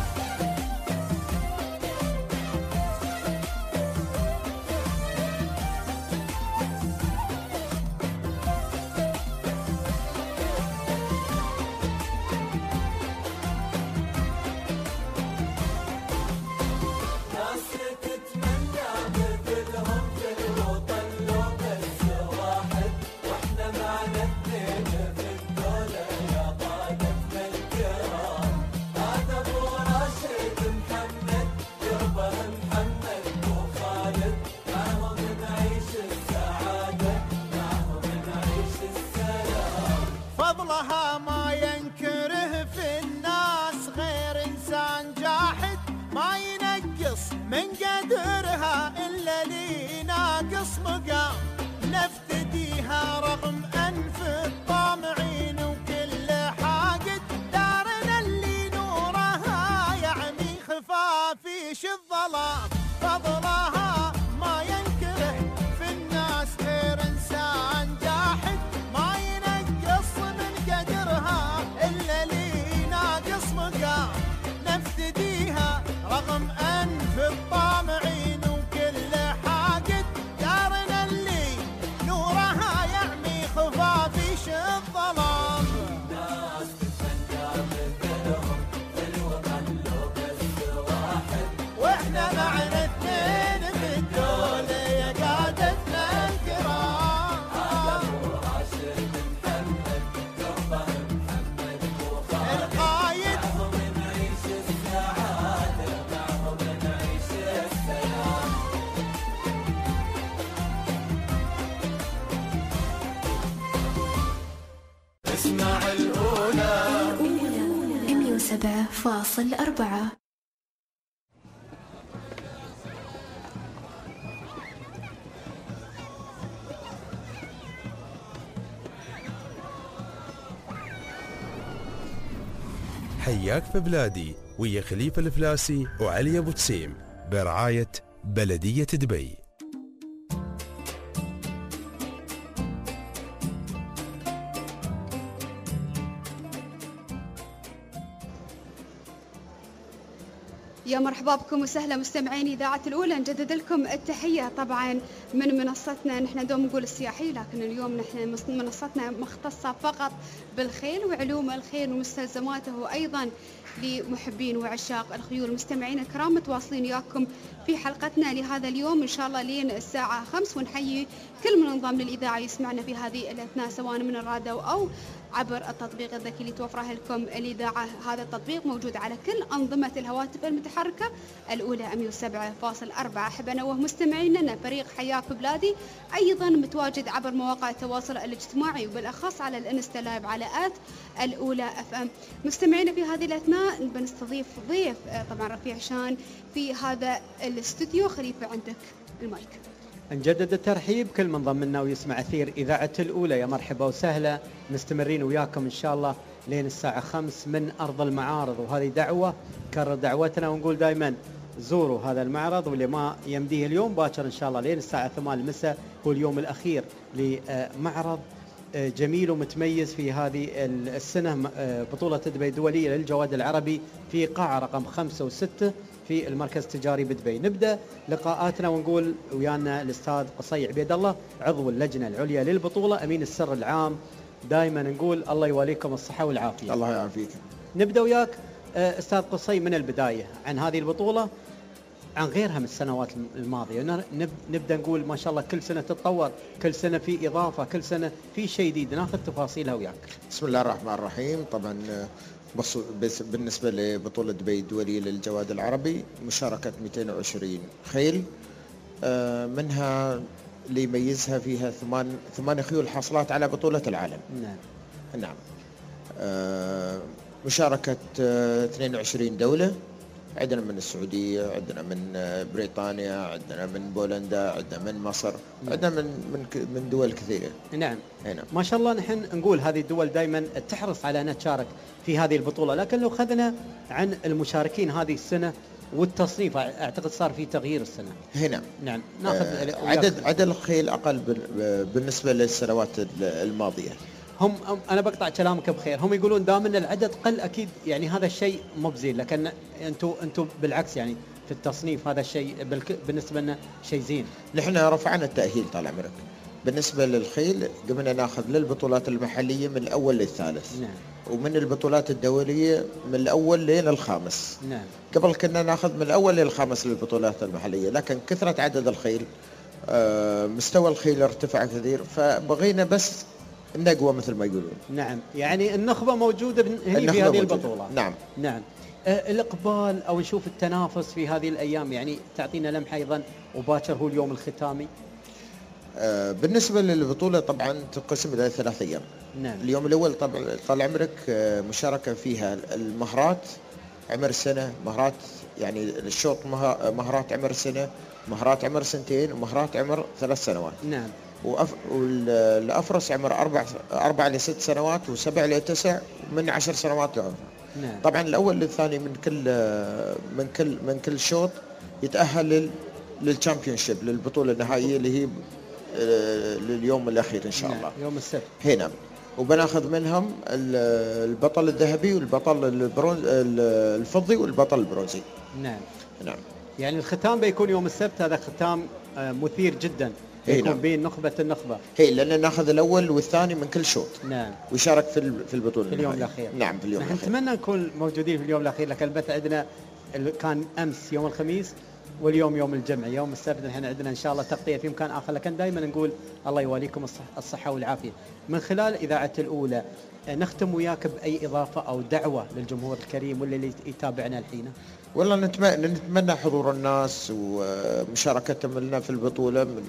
[SPEAKER 19] ناس تتمنى مثلهم في الوطن لو بس واحد واحنا معنا اثنين في الدولة يا قادتنا الكرام. هذا ابو راشد محمد قربه محمد بو خالد معهم نعيش السعادة معهم نعيش السلام. فضلها ما ينكره في الناس غير انسان جاحد ما ينقص من قدرها إلا لي ناقص مقام. نفتديها رغم أنف الطامعين وكل حاقد دارنا اللي نورها يعمي خفافيش الظلام. فضلها ما ينكره في الناس غير إنسان جاحد ما ينقص من قدرها إلا لي ناقص مقام. نفتديها رغم أنف الطامعين وكل حاقد دارنا اللي نورها يعمي خفافيش الظلام. ناس تتمنى مثلهم في الوطن لو بس واحد واحنا معنا اثنين في الدولة يا قادتنا الكرام. هذا ابو راشد محمد قربه محمد بو خالد القايد معهم نعيش السعادة معهم نعيش السلام. اسمع الأولى
[SPEAKER 6] مية وسبعة فاصل أربعة.
[SPEAKER 1] حياك في بلادي ويا خليفة الفلاسي وعلي أبو تسيم برعاية بلدية دبي.
[SPEAKER 3] يا مرحبا بكم وسهلا مستمعين إذاعة الأولى. نجدد لكم التحية طبعا من منصتنا. نحن دوم نقول السياحية لكن اليوم نحن منصتنا مختصة فقط بالخيل وعلوم الخيل ومستلزماته وأيضا لمحبين وعشاق الخيول. مستمعين الكرام متواصلين وياكم في حلقتنا لهذا اليوم إن شاء الله لين الساعة خمس ونحيي كل من انضم للإذاعة يسمعنا في هذه الأثناء سواء من الراديو أو عبر التطبيق الذكي اللي توفره لكم الإذاعة. هذا التطبيق موجود على كل أنظمة الهواتف المتحركة الأولى مية وسبعة فاصل أربعة. أحب أنوه مستمعينا أن فريق حياك بلادي أيضا متواجد عبر مواقع التواصل الاجتماعي وبالأخص على الانستا لايف على آت الأولى اف ام. مستمعينا في هذه الأثناء بنستضيف ضيف طبعا رفيع شان في هذا الاستوديو. خليفة عندك المايك.
[SPEAKER 2] نجدد الترحيب كل من ضمنا ويسمع أثير إذاعة الأولى. يا مرحبا وسهلا مستمرين وياكم إن شاء الله لين الساعة خمس من أرض المعارض. وهذه دعوة كرر دعوتنا ونقول دائما زوروا هذا المعرض واللي ما يمديه اليوم باكر إن شاء الله لين الساعة ثمان المساء هو اليوم الأخير لمعرض جميل ومتميز في هذه السنة، بطولة دبي الدولية للجواد العربي في قاعة رقم خمسة وستة في المركز التجاري بدبي. نبدأ لقاءاتنا ونقول ويانا الأستاذ قصي عبيد الله عضو اللجنة العليا للبطولة أمين السر العام. دائما نقول الله يواليكم الصحة والعافية.
[SPEAKER 17] الله يعافيك.
[SPEAKER 2] نبدأ وياك أستاذ قصي من البداية عن هذه البطولة عن غيرها من السنوات الماضية. نبدأ نقول ما شاء الله كل سنة تتطور، كل سنة في إضافة، كل سنة في شيء جديد، ناخذ تفاصيلها وياك.
[SPEAKER 17] بسم الله الرحمن الرحيم. طبعا بس بس بالنسبة لبطولة دبي الدولية للجواد العربي مشاركة مئتين وعشرين خيل، آه، منها اللي يميزها فيها ثمان ثمان خيول حاصلات على بطولة العالم.
[SPEAKER 2] نعم.
[SPEAKER 17] نعم. آه، مشاركة آه، اثنين وعشرين دولة، عندنا من السعودية، عندنا من آه، بريطانيا، عندنا من بولندا، عندنا من مصر، عندنا من من من دول كثيرة.
[SPEAKER 2] نعم.
[SPEAKER 17] هنا.
[SPEAKER 2] ما شاء الله نحن نقول هذه الدول دائما تحرص على أن تشارك في هذه البطولة، لكن لو خذنا عن المشاركين هذه السنة والتصنيف أعتقد صار في تغيير السنة.
[SPEAKER 17] هنا.
[SPEAKER 2] نعم. ناخذ
[SPEAKER 17] آه، عدد عدد الخيل أقل بالنسبة للسنوات الماضية.
[SPEAKER 2] هم انا بقطع كلامك بخير، هم يقولون دام ان العدد قل اكيد يعني هذا الشيء مو بزين، لكن انتم انتم بالعكس يعني في التصنيف هذا الشيء بالنسبه لنا شيء زين.
[SPEAKER 17] نحن رفعنا التاهيل طال عمرك. بالنسبه للخيل قمنا ناخذ للبطولات المحليه من الاول للثالث.
[SPEAKER 2] نعم.
[SPEAKER 17] ومن البطولات الدوليه من الاول لين الخامس.
[SPEAKER 2] نعم.
[SPEAKER 17] قبل كنا ناخذ من الاول للخامس للبطولات المحليه، لكن كثره عدد الخيل آه مستوى الخيل ارتفع كثير، فبغينا بس النقوة مثل ما يقولون.
[SPEAKER 2] نعم، يعني النخبة موجودة هنا في هذه البطولة.
[SPEAKER 17] نعم.
[SPEAKER 2] نعم. آه الإقبال أو نشوف التنافس في هذه الأيام، يعني تعطينا لمحة أيضا، وباكر هو اليوم الختامي.
[SPEAKER 17] آه بالنسبة للبطولة طبعا تنقسم إلى ثلاث أيام.
[SPEAKER 2] نعم.
[SPEAKER 17] اليوم الأول طبعا طال عمرك آه مشاركة فيها المهارات عمر سنة، مهارات يعني الشوط مهارات عمر سنة، مهارات عمر سنتين، ومهارات عمر ثلاث سنوات.
[SPEAKER 2] نعم.
[SPEAKER 17] وأف... والأفرس عمر أربع أربع لست سنوات، وسبع لتسع، ومن عشر سنوات لعمر.
[SPEAKER 2] نعم.
[SPEAKER 17] طبعا الأول للثاني من كل من كل من كل شوط يتأهل لل... للشامبيونشيب، للبطولة النهائية اللي هي لليوم الأخير إن شاء
[SPEAKER 2] نعم.
[SPEAKER 17] الله.
[SPEAKER 2] يوم السبت.
[SPEAKER 17] هنا. وبناخذ منهم البطل الذهبي والبطل البرونز الفضي والبطل البرونزي.
[SPEAKER 2] نعم.
[SPEAKER 17] نعم.
[SPEAKER 2] يعني الختام بيكون يوم السبت، هذا ختام مثير جدا. يكون نعم. بين نخبة النخبة.
[SPEAKER 17] هي لأن ناخذ الأول والثاني من كل شوط.
[SPEAKER 2] نعم.
[SPEAKER 17] ويشارك في في البطولة
[SPEAKER 2] في اليوم الأخير.
[SPEAKER 17] نعم في اليوم
[SPEAKER 2] الأخير.
[SPEAKER 17] الأخير.
[SPEAKER 2] نتمنى نكون موجودين في اليوم الأخير، لكن البث عندنا كان أمس يوم الخميس، واليوم يوم الجمعة. يوم السبت نحن عندنا إن شاء الله تغطية في مكان آخر، لكن دائما نقول الله يواليكم الصحة والعافية. من خلال إذاعة الأولى نختم وياك بأي إضافة أو دعوة للجمهور الكريم واللي اللي يتابعنا الحين.
[SPEAKER 17] والله نتمنى نتمنى حضور الناس ومشاركتهم لنا في البطولة من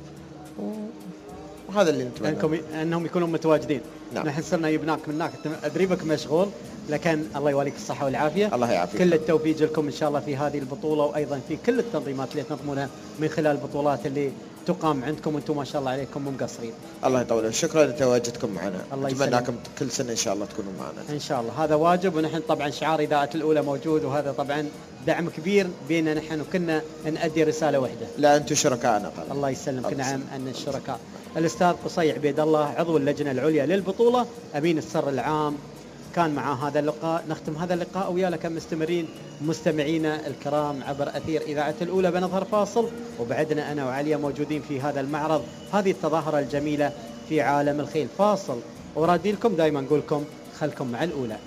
[SPEAKER 17] وهذا اللي نتمنى
[SPEAKER 2] انكم انهم يكونوا متواجدين.
[SPEAKER 17] نعم.
[SPEAKER 2] نحن صرنا جبناك من هناك، ادري بك مشغول، لكن الله يواليك الصحه والعافيه.
[SPEAKER 17] الله يعافيك.
[SPEAKER 2] كل التوفيق لكم ان شاء الله في هذه البطوله، وايضا في كل التنظيمات اللي تنظمونها من خلال البطولات اللي تقام عندكم، وانتم ما شاء الله عليكم مو مقصرين.
[SPEAKER 17] الله يطول، شكرا لتواجدكم معنا.
[SPEAKER 2] الله
[SPEAKER 17] نتمناكم كل سنه ان شاء الله تكونوا معنا
[SPEAKER 2] ان شاء الله. هذا واجب، ونحن طبعا شعار اذاعه الاولى موجود، وهذا طبعا دعم كبير بيننا نحن، وكنا نؤدي رساله واحده.
[SPEAKER 17] لا انتم شركائنا.
[SPEAKER 2] الله يسلمك. نعم ان الشركاء. الاستاذ قصي عبيد الله عضو اللجنه العليا للبطوله، امين السر العام، كان مع هذا اللقاء. نختم هذا اللقاء ويا لكم مستمرين مستمعينا الكرام عبر اثير اذاعه الاولى. بنظهر فاصل، وبعدنا انا وعليا موجودين في هذا المعرض، هذه التظاهره الجميله في عالم الخيل. فاصل ورادي لكم، دائما نقول لكم خلكم مع الاولى.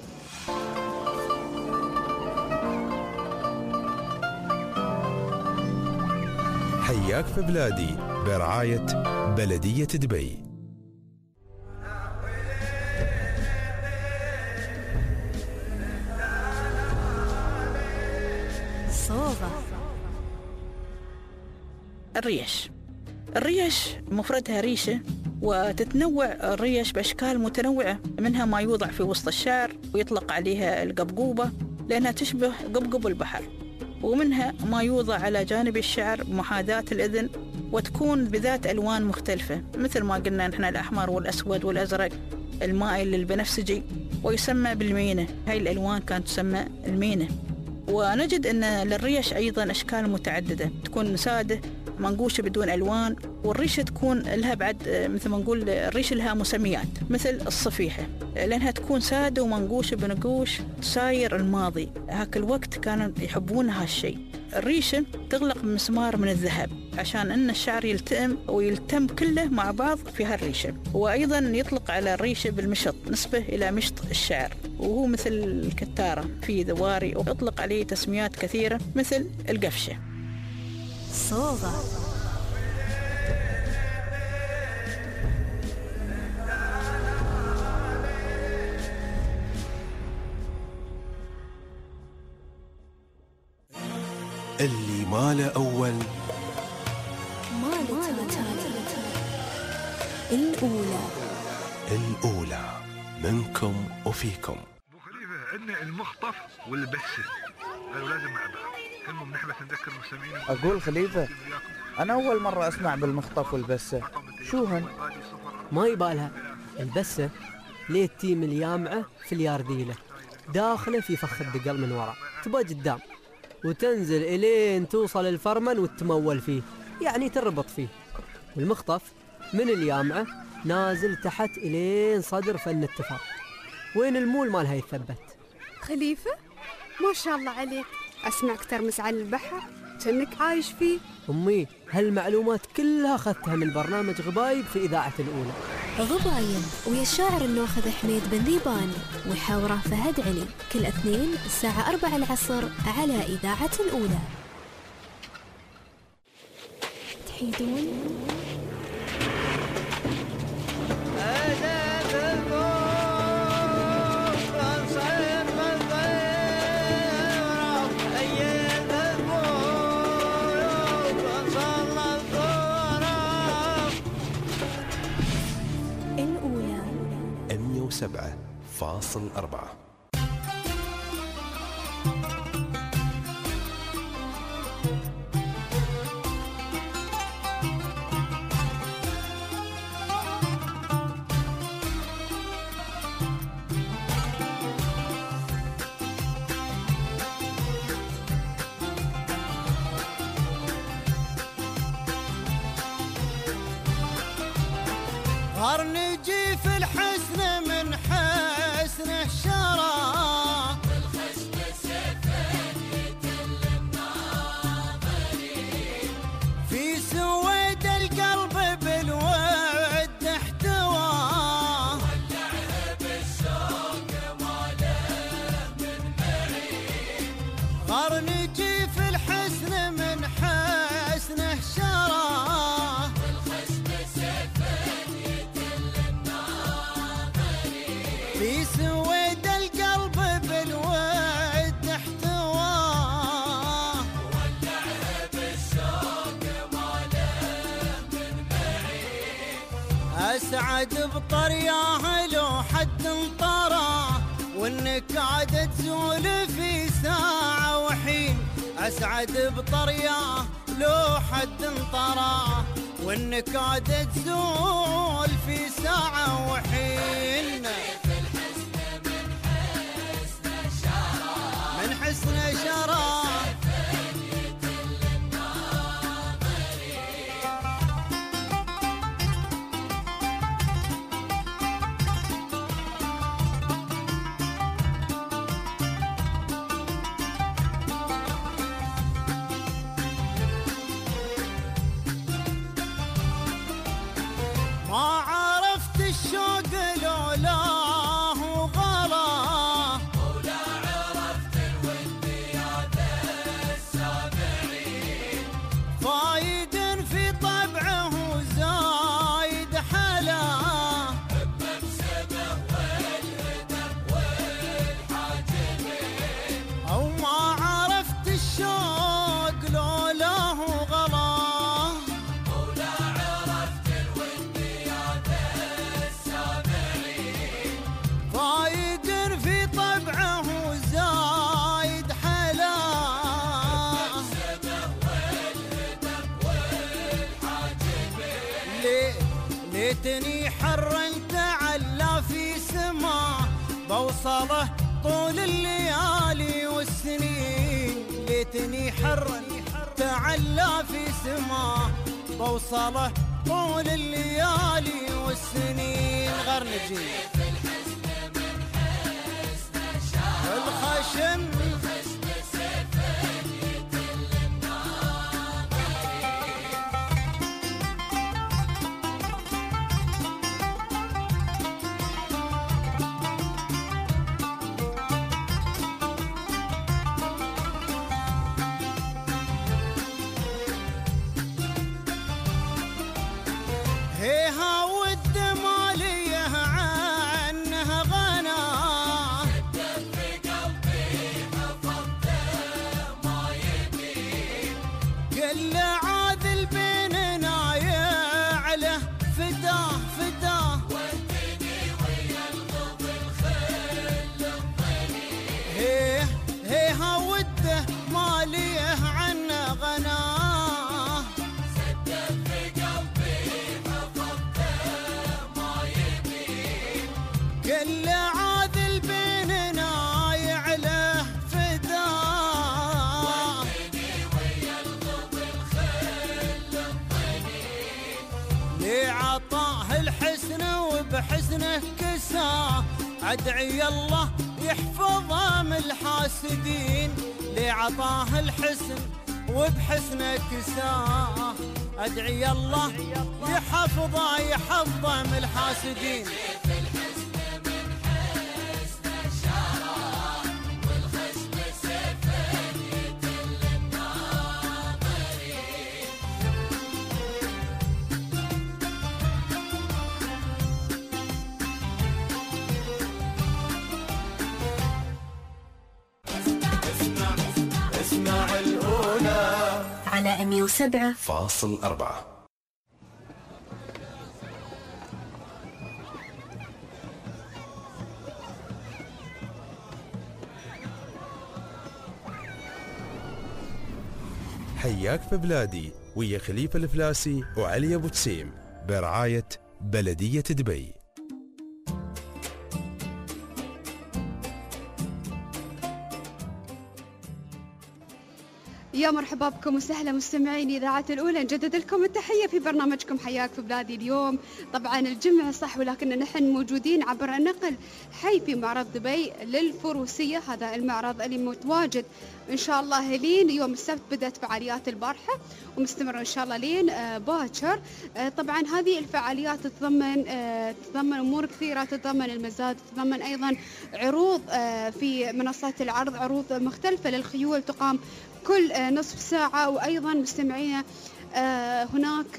[SPEAKER 1] حياك في بلادي برعاية بلدية دبي.
[SPEAKER 6] صوغة.
[SPEAKER 18] الريش الريش مفردها ريشة، وتتنوع الريش بأشكال متنوعة، منها ما يوضع في وسط الشعر ويطلق عليها القبقوبة لأنها تشبه قبقب البحر، ومنها ما يوضع على جانب الشعر محاذاة الأذن، وتكون بذات ألوان مختلفة مثل ما قلنا نحن الأحمر والأسود والأزرق المائل للبنفسجي، ويسمى بالمينة. هاي الألوان كانت تسمى المينة. ونجد أن للريش أيضا أشكال متعددة، تكون سادة منقوشة بدون ألوان، والريشة تكون لها بعد مثل ما نقول الريش لها مسميات مثل الصفيحة، لأنها تكون سادة ومنقوشة بنقوش تساير الماضي، هاك الوقت كانوا يحبون هالشيء. الريشة تغلق بمسمار من الذهب عشان أن الشعر يلتئم ويلتم كله مع بعض في هالريشة. وأيضا يطلق على الريشة بالمشط نسبة إلى مشط الشعر، وهو مثل الكتارة في ذواري، ويطلق عليه تسميات كثيرة مثل القفشة.
[SPEAKER 6] صوغة.
[SPEAKER 21] اللي ما له أول
[SPEAKER 6] ما له تالي. الأولى
[SPEAKER 21] الأولى منكم وفيكم.
[SPEAKER 4] ابو خليفه عندنا المخطف والبسه قالوا لازم مع بعض. المهم نحن بس نذكر المستمعين.
[SPEAKER 20] اقول خليفه انا اول مره اسمع بالمخطف والبسه، شو هن؟
[SPEAKER 10] ما يبالها البسه ليه التيم اليامعه في اليارديله داخله في فخ الدقل من وراء تبقى قدام وتنزل الين توصل الفرمن وتمول فيه، يعني تربط فيه. والمخطف من اليامعه نازل تحت الين صدر فن التفاق وين المول مالها يتثبت.
[SPEAKER 3] خليفة ما شاء الله عليك، أسمعك ترمس على البحر كأنك عايش فيه.
[SPEAKER 10] أمي هالمعلومات كلها أخذتها من برنامج غبايب في إذاعة الأولى.
[SPEAKER 6] غبايب ويا الشاعر الناخذ حميد بن ذيبان وحوره فهد علي، كل اثنين الساعة أربعة العصر على إذاعة الأولى. تحيدون
[SPEAKER 21] سبعة فاصل أربعة.
[SPEAKER 25] غار نجي في الحسن من حسن الشرى والخشم سيفين يتل الناظرين في سويد القلب بالود احتوى ولعه بالشوق ماله من بعيد. غار نجي في الحسن من حسن الشرى في سويد القلب بالود احتواه ولعه بالشوق ماله من بعيد. اسعد بطرياه لو حد انطراه وانك عاد تزول في ساعه وحين. اسعد بطرياه لو حد انطراه وانك عاد تزول في ساعه وحين. من حسن شرى ما عرفت الشوق لولاه وغلا ولا عرفت الود يا ذا السامعين. فايد في طبعه زايد حلا بمكسبه والهدف والحاجبين. او ما عرفت الشوق لولاه وغلا فايد في طبعه زايد حلا ليه ليتني حر تعلى في سما بوصله طول الليالي والسنين. ليتني حر تعلى في سما بوصله طول الليالي والسنين. غير نجي الخشم سيفين يتل هيها والدماليه عنها غنى. في قلبي أدعي الله يحفظها من الحاسدين لعطاه الحسن وبحسنه كساه. أدعي الله يحفظه يحفظه من الحاسدين.
[SPEAKER 19] اسمع الأولى
[SPEAKER 6] على مية وسبعة
[SPEAKER 21] فاصل أربعة.
[SPEAKER 1] حياك في بلادي ويا خليفة الفلاسي وعلي أبو تسيم برعاية بلدية دبي.
[SPEAKER 3] يا مرحبا بكم وسهلا مستمعين إذاعة الأولى، نجدد لكم التحية في برنامجكم حياك في بلادي. اليوم طبعا الجمعة صح، ولكن نحن موجودين عبر النقل حي في معرض دبي للفروسية. هذا المعرض اللي متواجد إن شاء الله لين يوم السبت، بدأت فعاليات البارحة ومستمر إن شاء الله لين باكر. طبعا هذه الفعاليات تتضمن تتضمن أمور كثيرة، تتضمن المزاد، تتضمن أيضا عروض في منصات العرض، عروض مختلفة للخيول تقام كل نصف ساعة. وأيضا مستمعين هناك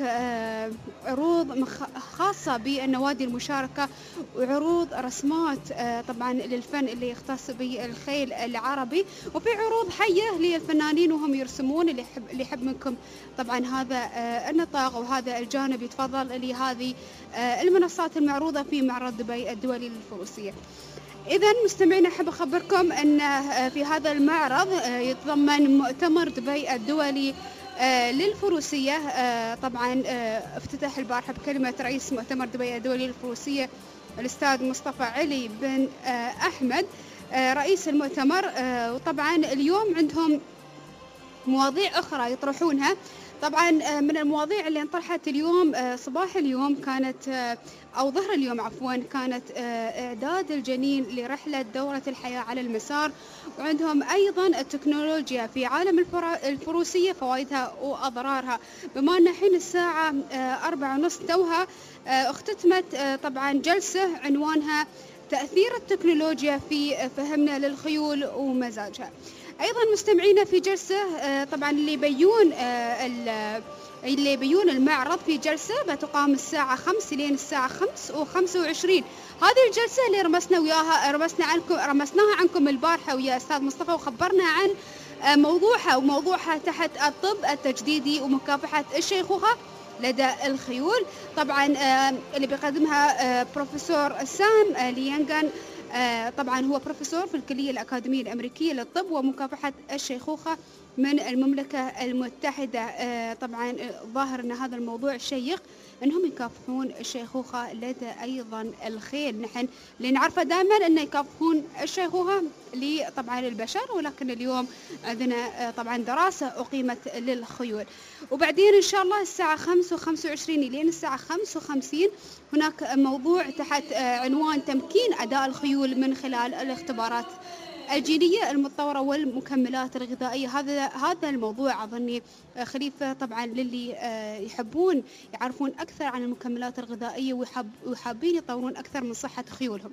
[SPEAKER 3] عروض خاصة بالنوادي المشاركة وعروض رسمات طبعا للفن اللي يختص بالخيل العربي، وفي عروض حية للفنانين وهم يرسمون. اللي يحب اللي يحب منكم طبعا هذا النطاق وهذا الجانب يتفضل لهذه المنصات المعروضة في معرض دبي الدولي للفروسية. إذا مستمعين أحب أخبركم أن في هذا المعرض يتضمن مؤتمر دبي الدولي للفروسية. طبعا افتتح البارحة بكلمة رئيس مؤتمر دبي الدولي للفروسية الأستاذ مصطفى علي بن أحمد رئيس المؤتمر. وطبعا اليوم عندهم مواضيع أخرى يطرحونها. طبعا من المواضيع اللي انطرحت اليوم صباح اليوم كانت أو ظهر اليوم عفوا كانت إعداد الجنين لرحلة دورة الحياة على المسار، وعندهم أيضا التكنولوجيا في عالم الفروسية فوائدها وأضرارها. بما أن حين الساعة أربعة ونص توها اختتمت طبعا جلسة عنوانها تأثير التكنولوجيا في فهمنا للخيول ومزاجها. أيضا مستمعينا في جلسة طبعا اللي يبيون اللي يبيون المعرض في جلسة بتقام الساعة خمس لين الساعة خمس وخمسة وعشرين. هذه الجلسة اللي رمسنا وياها رمسنا عنكم رمسناها عنكم البارحة ويا أستاذ مصطفى وخبرنا عن موضوعها، وموضوعها تحت الطب التجديدي ومكافحة الشيخوخة لدى الخيول. طبعا اللي بيقدمها بروفيسور سام ليانغان، طبعا هو بروفيسور في الكلية الأكاديمية الأمريكية للطب ومكافحة الشيخوخة من المملكة المتحدة. طبعا ظاهر أن هذا الموضوع شيق، أنهم يكافحون الشيخوخة لدى أيضا الخيل. نحن اللي نعرفه دائما أن يكافحون الشيخوخة طبعا للبشر، ولكن اليوم عندنا طبعا دراسة أقيمت للخيول. وبعدين إن شاء الله الساعة خمسة وخمسة وعشرين لين الساعة خمسة وخمسين هناك موضوع تحت عنوان تمكين أداء الخيول من خلال الاختبارات الجينية المتطورة والمكملات الغذائية. هذا هذا الموضوع أظني خليفة طبعا للي يحبون يعرفون أكثر عن المكملات الغذائية ويحب وحابين يطورون أكثر من صحة خيولهم.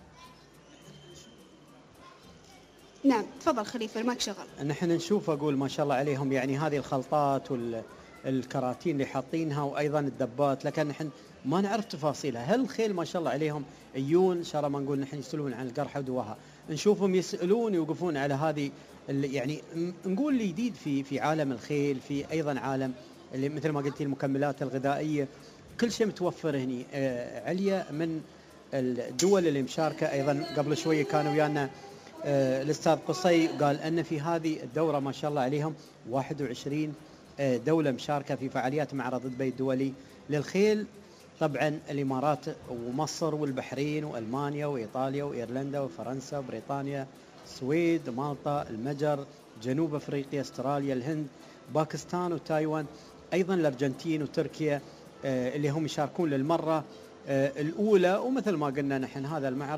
[SPEAKER 3] نعم تفضل خليفة المايك شغال.
[SPEAKER 2] نحن نشوف أقول ما شاء الله عليهم، يعني هذه الخلطات والكراتين اللي حاطينها وأيضا الدبات، لكن نحن ما نعرف تفاصيلها. هل الخيل ما شاء الله عليهم يجون إن شاء الله ما نقول نحن يسألون عن القرحة ودواها، نشوفهم يسألون يوقفون على هذه يعني نقول اللي جديد في في عالم الخيل، في أيضا عالم اللي مثل ما قلتي المكملات الغذائية، كل شيء متوفر هني. آه عليا من الدول اللي مشاركة أيضا قبل شوية كانوا ويانا آه الأستاذ قصي قال أن في هذه الدورة ما شاء الله عليهم واحد وعشرين آه دولة مشاركة في فعاليات معرض دبي الدولي للخيل. طبعا الإمارات ومصر والبحرين وألمانيا وإيطاليا وإيرلندا وفرنسا وبريطانيا، السويد، مالطا، المجر، جنوب أفريقيا، استراليا، الهند، باكستان وتايوان، أيضا الأرجنتين وتركيا آه اللي هم يشاركون للمرة آه الأولى. ومثل ما قلنا نحن هذا المعرض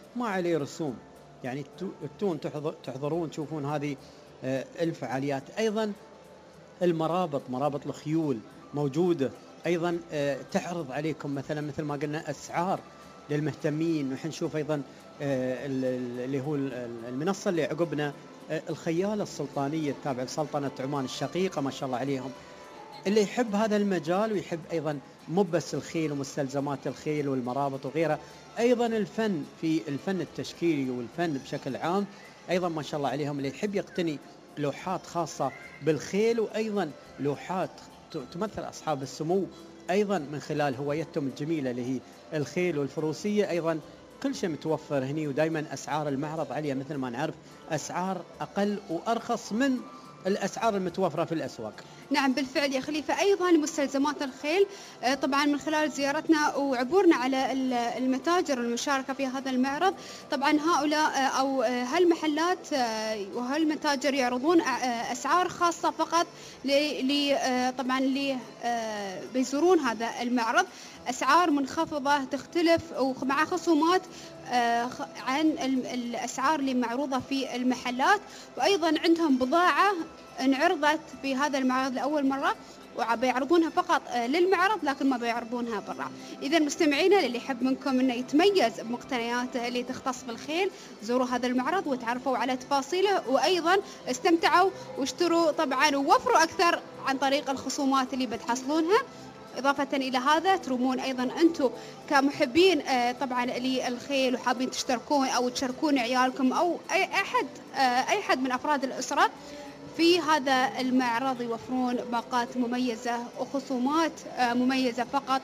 [SPEAKER 2] ما عليه رسوم، يعني تون تحضرون تشوفون هذه الفعاليات. أيضا المرابط، مرابط الخيول موجودة أيضا تعرض عليكم مثلا مثل ما قلنا أسعار للمهتمين. وحنشوف أيضا اللي هو المنصة اللي عقبنا الخيالة السلطانية التابعة لسلطنة عمان الشقيقة ما شاء الله عليهم، اللي يحب هذا المجال ويحب أيضا مو بس الخيل ومستلزمات الخيل والمرابط وغيرها، أيضا الفن في الفن التشكيلي والفن بشكل عام أيضا ما شاء الله عليهم، اللي يحب يقتني لوحات خاصة بالخيل وأيضا لوحات تمثل أصحاب السمو أيضا من خلال هوايتهم الجميلة اللي هي الخيل والفروسية. أيضا كل شيء متوفر هني، ودائما أسعار المعرض عليها مثل ما نعرف أسعار أقل وأرخص من الأسعار المتوفرة في الأسواق.
[SPEAKER 3] نعم بالفعل يا خليفة. أيضا مستلزمات الخيل طبعا من خلال زيارتنا وعبورنا على المتاجر المشاركة في هذا المعرض، طبعا هؤلاء أو هالمحلات وهالمتاجر يعرضون أسعار خاصة فقط ل طبعا اللي بيزورون هذا المعرض، أسعار منخفضة تختلف ومع خصومات عن الأسعار اللي معروضة في المحلات. وأيضا عندهم بضاعة انعرضت في هذا المعرض لأول مرة وبيعرضونها فقط للمعرض لكن ما بيعرضونها برا. إذا مستمعينا للي يحب منكم أنه يتميز بمقتنياته اللي تختص بالخيل زوروا هذا المعرض وتعرفوا على تفاصيله، وأيضا استمتعوا واشتروا طبعا ووفروا أكثر عن طريق الخصومات اللي بتحصلونها. إضافة إلى هذا ترومون أيضا أنتم كمحبين طبعا للخيل وحابين تشتركون أو تشاركون عيالكم أو أي أحد أي حد من أفراد الأسرة في هذا المعرض، يوفرون باقات مميزة وخصومات مميزة فقط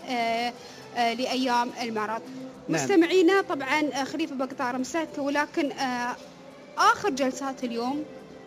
[SPEAKER 3] لأيام المعرض. نعم. مستمعينا طبعا خليفة بقطار مساك، ولكن آخر جلسات اليوم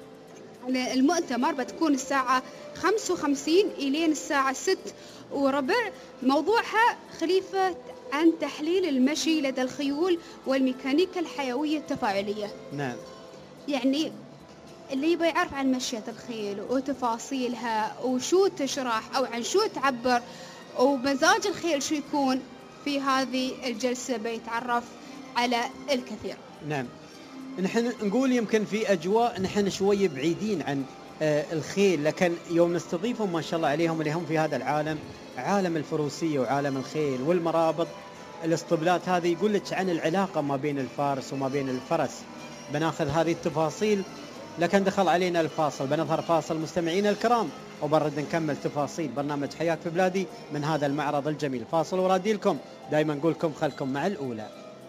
[SPEAKER 3] المؤتمر بتكون الساعة خمسة وخمسين إلين الساعة ست وربع. موضوعها خليفة عن تحليل المشي لدى الخيول والميكانيكا الحيوية التفاعلية.
[SPEAKER 2] نعم.
[SPEAKER 3] يعني اللي يبغى يعرف عن مشية الخيل وتفاصيلها وشو تشرح أو عن شو تعبر ومزاج الخيل شو يكون، في هذه الجلسة بيتعرف على الكثير.
[SPEAKER 2] نعم. نحن نقول يمكن في أجواء نحن شوي بعيدين عن آه الخيل، لكن يوم نستضيفهم ما شاء الله عليهم اللي هم في هذا العالم، عالم الفروسية وعالم الخيل والمرابط الاسطبلات، هذه يقول لك عن العلاقة ما بين الفارس وما بين الفرس. بناخذ هذه التفاصيل، لكن دخل علينا الفاصل، بنظهر فاصل مستمعينا الكرام وبرد نكمل تفاصيل برنامج حياك في بلادي من هذا المعرض الجميل. فاصل ورادي لكم، دائما نقول لكم خلكم مع الأولى.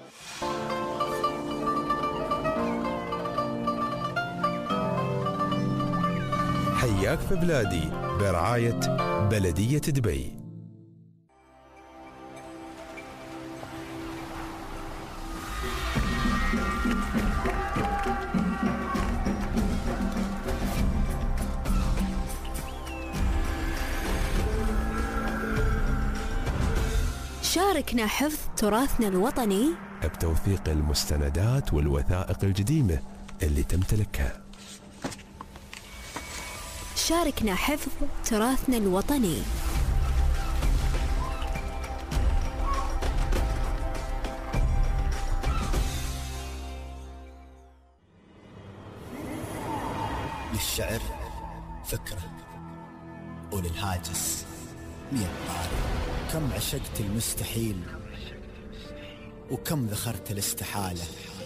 [SPEAKER 1] حياك في بلادي برعاية بلدية دبي.
[SPEAKER 6] شاركنا حفظ تراثنا الوطني
[SPEAKER 1] بتوثيق المستندات والوثائق القديمة اللي تمتلكها.
[SPEAKER 6] شاركنا حفظ تراثنا الوطني.
[SPEAKER 15] للشعر فكرة وللهاجس مية طارق. كم عشقت المستحيل وكم ذخرت الاستحالة،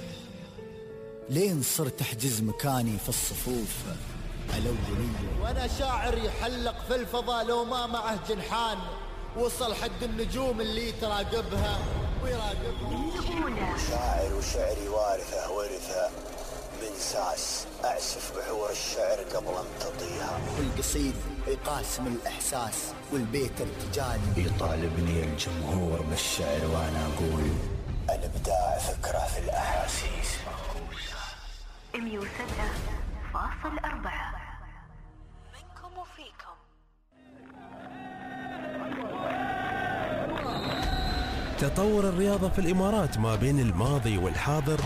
[SPEAKER 15] لين صرت أحجز مكاني في الصفوف الأولية.
[SPEAKER 8] وأنا شاعر يحلق في الفضاء لو ما معه جنحان، وصل حد النجوم اللي تراقبها ويراقبها.
[SPEAKER 15] شاعر وشعري وارثة ورثة من ساس، أعسف بحور الشعر قبل امتطيها. والقصيد يقاسم الإحساس والبيت ارتجالي، يطالبني الجمهور بالشعر وأنا أقول الإبداع فكرة في الأحاسيس مغروسة.
[SPEAKER 5] مية وستة فاصل أربعة منكم وفيكم.
[SPEAKER 1] تطور الرياضة في الإمارات ما بين الماضي والحاضر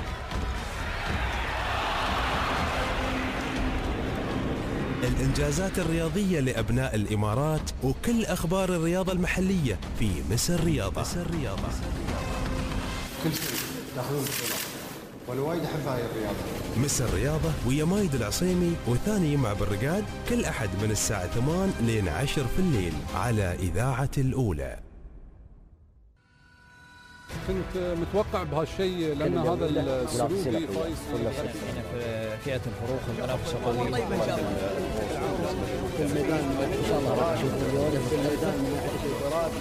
[SPEAKER 1] الإنجازات الرياضية لأبناء الإمارات وكل أخبار الرياضة المحلية في مصر رياضة. مصر رياضة.
[SPEAKER 2] كل شيء
[SPEAKER 11] ياخذون بطولات، والوايد احب هاي الرياضه.
[SPEAKER 1] مس الرياضه ويا مايد العصيمي وثاني يمع بالرقاد كل احد من الساعه ثمان لين عشر في الليل على اذاعه الاولى.
[SPEAKER 13] كنت متوقع بهالشيء لان هذا السلوكي فايز
[SPEAKER 22] في فئه الفروخ المنافسه قويه
[SPEAKER 10] في الميدان ان شاء الله راح اشوف اليوم في الميدان من ناحيه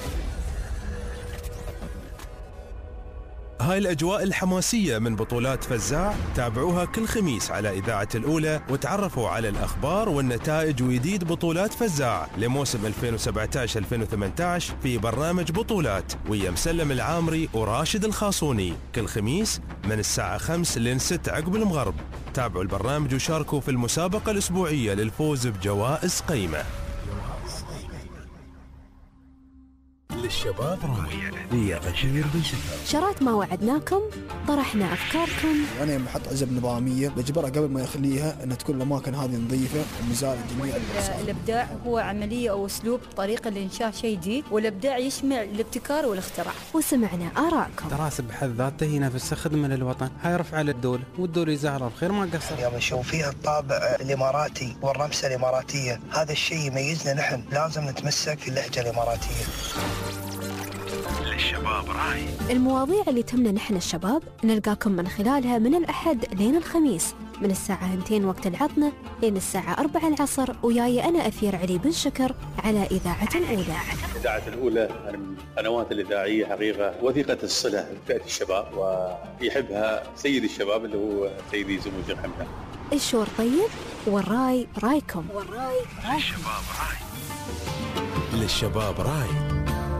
[SPEAKER 1] هاي الأجواء الحماسية من بطولات فزاع تابعوها كل خميس على إذاعة الأولى وتعرفوا على الأخبار والنتائج وجديد بطولات فزاع لموسم ألفين وسبعة عشر ألفين وثمانية عشر في برنامج بطولات ويا مسلم العامري وراشد الخاصوني كل خميس من الساعة خمسة لين ستة عقب المغرب. تابعوا البرنامج وشاركوا في المسابقة الأسبوعية للفوز بجوائز قيمة. للشباب راي ويا بشير بن شكر.
[SPEAKER 6] شرات ما وعدناكم، طرحنا أفكاركم.
[SPEAKER 23] أنا محط عزب نظامية بجبرها قبل ما يخليها أن تكون الأماكن هذه نظيفة ومزال جميع
[SPEAKER 24] الإبداع هو عملية أو أسلوب طريقة لإنشاء شيء جديد، والإبداع يشمل الابتكار والاختراع.
[SPEAKER 6] وسمعنا آراءكم.
[SPEAKER 26] دراسة بحد ذاته هي نفسها خدمة للوطن، هاي رفعة للدولة والدولة يزعلها الخير ما قصر.
[SPEAKER 27] اليوم نشوف فيها الطابع الإماراتي والرمسة الإماراتية، هذا الشيء يميزنا نحن، لازم نتمسك في اللهجة الإماراتية.
[SPEAKER 6] للشباب راي. المواضيع اللي تهمنا نحن الشباب نلقاكم من خلالها من الأحد لين الخميس من الساعة اثنتين وقت العطنة لين الساعة أربعة العصر وياي أنا أثير علي بن شكر على إذاعة الأولى.
[SPEAKER 28] إذاعة الأولى من القنوات الإذاعية حقيقة وثيقة الصلة بفئة الشباب ويحبها سيد الشباب اللي هو سيدي سمو الشيخ حمدان.
[SPEAKER 6] الشور طيب والراي رايكم. والراي رايكم.
[SPEAKER 1] للشباب راي. للشباب راي.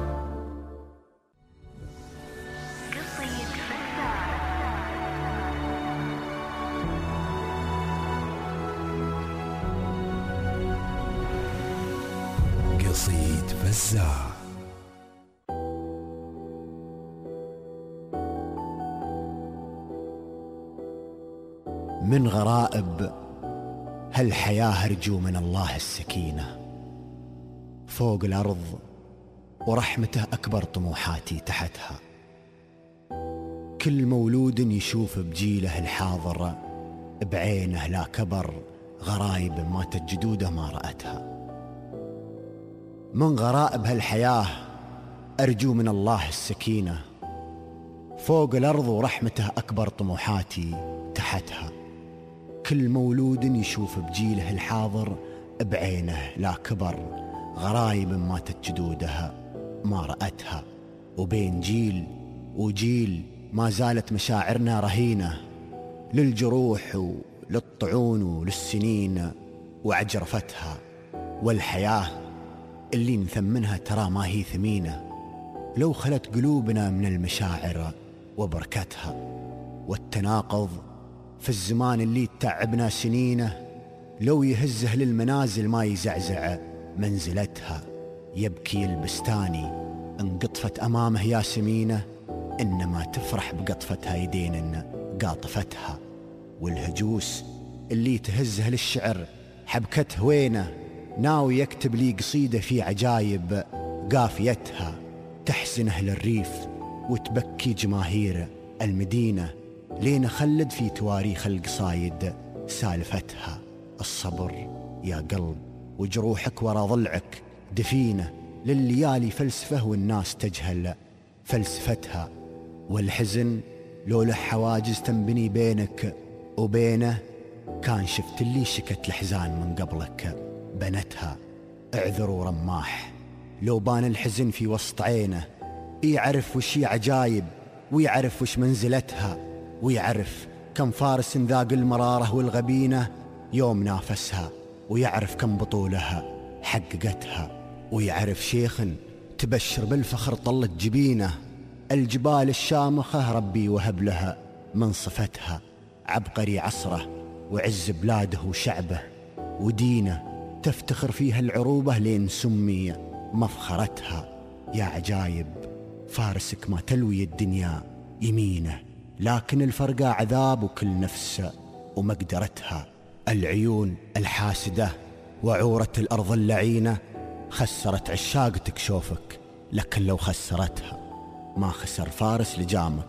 [SPEAKER 1] قصيد فزاع.
[SPEAKER 15] من غرائب هالحياة أرجو من الله السكينة فوق الأرض ورحمته أكبر طموحاتي تحتها. كل مولود يشوف بجيله الحاضر بعينه لا كبر غرايب ماتت جدوده ما رأتها. من غرائب هالحياة أرجو من الله السكينة فوق الأرض ورحمته أكبر طموحاتي تحتها. كل مولود يشوف بجيله الحاضر بعينه لا كبر غرايب ماتت جدودها ما رأتها. وبين جيل وجيل ما زالت مشاعرنا رهينة للجروح وللطعون وللسنين وعجرفتها. والحياة اللي نثمنها ترى ما هي ثمينة لو خلت قلوبنا من المشاعر وبركتها. والتناقض في الزمان اللي تعبنا سنينه لو يهزه للمنازل ما يزعزع منزلتها. يبكي البستاني ان قطفت امامه ياسمينه انما تفرح بقطفتها يدين قاطفتها. والهجوس اللي تهزه للشعر حبكته وينه ناوي يكتب لي قصيدة في عجايب قافيتها. تحزنه للريف وتبكي جماهير المدينة لين خلد في تواريخ القصايد سالفتها. الصبر يا قلب وجروحك ورا ضلعك دفينة لليالي فلسفة والناس تجهل فلسفتها. والحزن لو له حواجز تنبني بينك وبينه كان شفت اللي شكت الحزان من قبلك بنتها. اعذروا رماح لو بان الحزن في وسط عينه يعرف وش عجايب ويعرف وش منزلتها. ويعرف كم فارس ذاق المرارة والغبينة يوم نافسها ويعرف كم بطولها حققتها. ويعرف شيخ تبشر بالفخر طلت جبينه الجبال الشامخة ربي وهب لها من صفتها. عبقري عصره وعز بلاده وشعبه ودينه تفتخر فيها العروبة لين سمي مفخرتها. يا عجايب فارسك ما تلوي الدنيا يمينه لكن الفرقة عذاب وكل نفس ومقدرتها. العيون الحاسدة وعورة الأرض اللعينة خسرت عشاق تكشوفك لكن لو خسرتها ما خسر فارس لجامك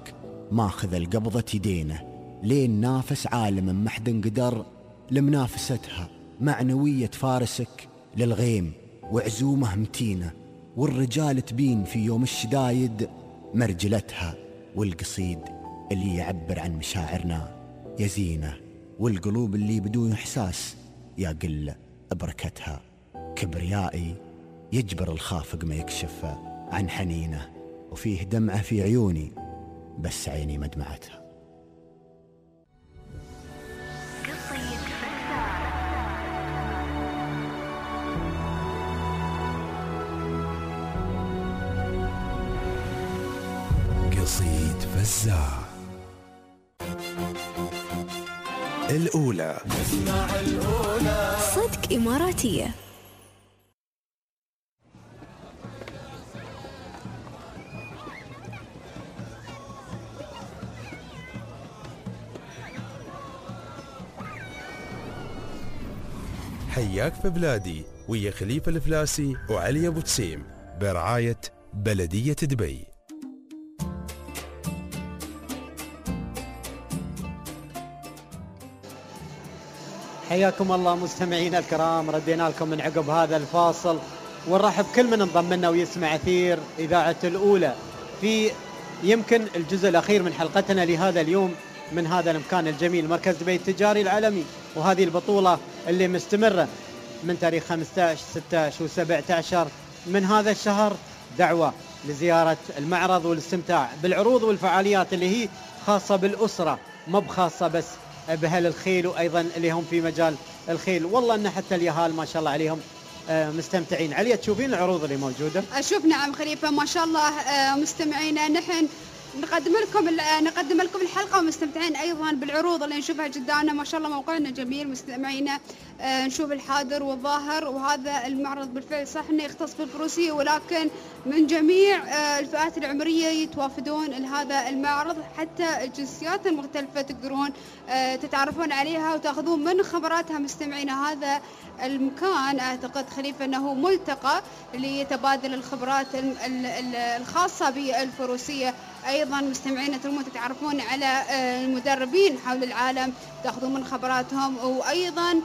[SPEAKER 15] ماخذ القبضة يدينه لين نافس عالم ما حد قدر لمنافستها. معنوية فارسك للغيم وعزومه متينة، والرجال تبين في يوم الشدايد مرجلتها، والقصيد اللي يعبر عن مشاعرنا يا زينة، والقلوب اللي بدون إحساس يا قلة بركتها. كبريائي يجبر الخافق ما يكشف عن حنينه، وفيه دمعة في عيوني بس عيني ما دمعتها.
[SPEAKER 21] قصيد فزاع الأولى.
[SPEAKER 19] اسمع الأولى.
[SPEAKER 6] صدق إماراتية.
[SPEAKER 1] حياك في بلادي ويا خليفة الفلاسي وعلي أبو تسيم برعاية بلدية دبي.
[SPEAKER 2] حياكم الله مستمعينا الكرام، ردينا لكم من عقب هذا الفاصل ونرحب كل من انضم لنا ويسمع أثير إذاعة الأولى في يمكن الجزء الأخير من حلقتنا لهذا اليوم من هذا المكان الجميل مركز دبي التجاري العالمي، وهذه البطولة اللي مستمرة من تاريخ خمسة عشر ستة عشر وسبعة عشر من هذا الشهر، دعوة لزيارة المعرض والاستمتاع بالعروض والفعاليات اللي هي خاصة بالأسرة، ما بخاصة بس بأهل الخيل وأيضا اللي هم في مجال الخيل. والله أن حتى اليهال ما شاء الله عليهم مستمتعين. عليا تشوفين العروض اللي موجودة؟
[SPEAKER 3] أشوف نعم خليفة ما شاء الله مستمعينا، نحن نقدم لكم نقدم لكم الحلقة ومستمتعين أيضا بالعروض اللي نشوفها قدامنا. ما شاء الله موقعنا جميل مستمعينا، نشوف الحاضر والظاهر، وهذا المعرض بالفعل صح انه يختص بالفروسية ولكن من جميع الفئات العمرية يتوافدون لهذا المعرض، حتى الجنسيات المختلفة تقدرون تتعرفون عليها وتاخذون من خبراتها مستمعينا. هذا المكان اعتقد خليفة انه ملتقى لتبادل الخبرات الخاصة بالفروسية. ايضا مستمعينا ترمون تتعرفون على المدربين حول العالم تاخذون من خبراتهم، وايضا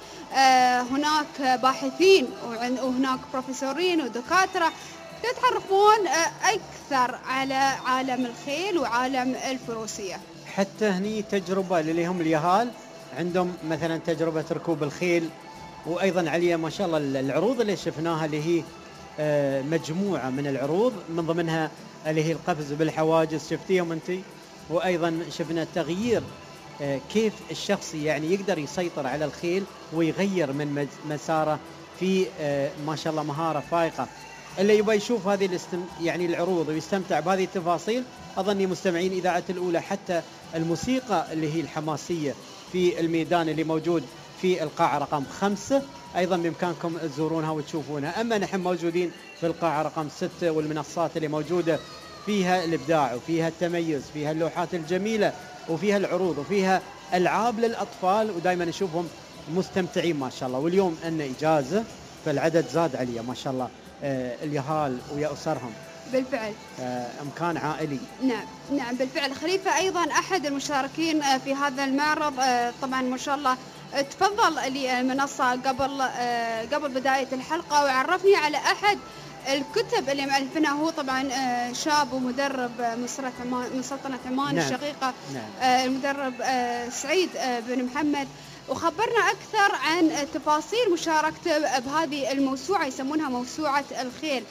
[SPEAKER 3] هناك باحثين وهناك بروفيسورين ودكاترة تتعرفون اكثر على عالم الخيل وعالم الفروسية.
[SPEAKER 2] حتى هني تجربة اللي هم اليهال عندهم مثلا تجربة ركوب الخيل، وايضا عليا ما شاء الله العروض اللي شفناها اللي هي مجموعة من العروض من ضمنها اللي هي القفز بالحواجز شفتيهم انت، وايضا شفنا تغيير كيف الشخص يعني يقدر يسيطر على الخيل ويغير من مساره في ما شاء الله مهارة فائقة. اللي يبغى يشوف هذه الاستم... يعني العروض ويستمتع بهذه التفاصيل، أظني مستمعين إذاعة الأولى حتى الموسيقى اللي هي الحماسية في الميدان اللي موجود في القاعة رقم خمسة أيضا بإمكانكم تزورونها وتشوفونها. أما نحن موجودين في القاعة رقم ستة، والمنصات اللي موجودة فيها الإبداع وفيها التميز، فيها اللوحات الجميلة وفيها العروض وفيها ألعاب للأطفال، ودائما نشوفهم مستمتعين ما شاء الله. واليوم أن إجازة فالعدد زاد عليا ما شاء الله، آه اليهال ويا أسرهم
[SPEAKER 3] بالفعل
[SPEAKER 2] آه مكان عائلي.
[SPEAKER 3] نعم نعم بالفعل خليفة. أيضا أحد المشاركين آه في هذا المعرض آه طبعا ما شاء الله تفضل المنصة قبل آه قبل بداية الحلقة وعرفني على أحد الكتب اللي مؤلفنها. هو طبعا شاب ومدرب من سلطنة عمان نعم. الشقيقة نعم. المدرب سعيد بن محمد، وخبرنا أكثر عن تفاصيل مشاركته بهذه الموسوعة يسمونها موسوعة الخيل.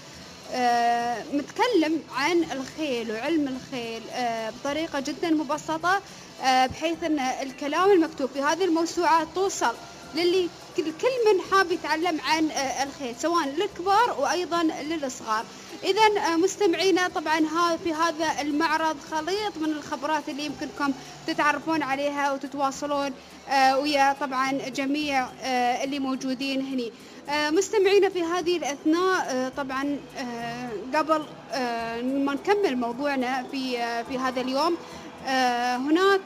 [SPEAKER 3] متكلم عن الخيل وعلم الخيل بطريقة جدا مبسطة، بحيث أن الكلام المكتوب في هذه الموسوعة توصل للي كل من حاب يتعلم عن الخيل سواء للكبار وأيضا للصغار. إذا مستمعينا طبعا في هذا المعرض خليط من الخبرات اللي يمكنكم تتعرفون عليها وتتواصلون ويا طبعا جميع اللي موجودين هني. مستمعينا في هذه الأثناء طبعا قبل ما نكمل موضوعنا في في هذا اليوم، هناك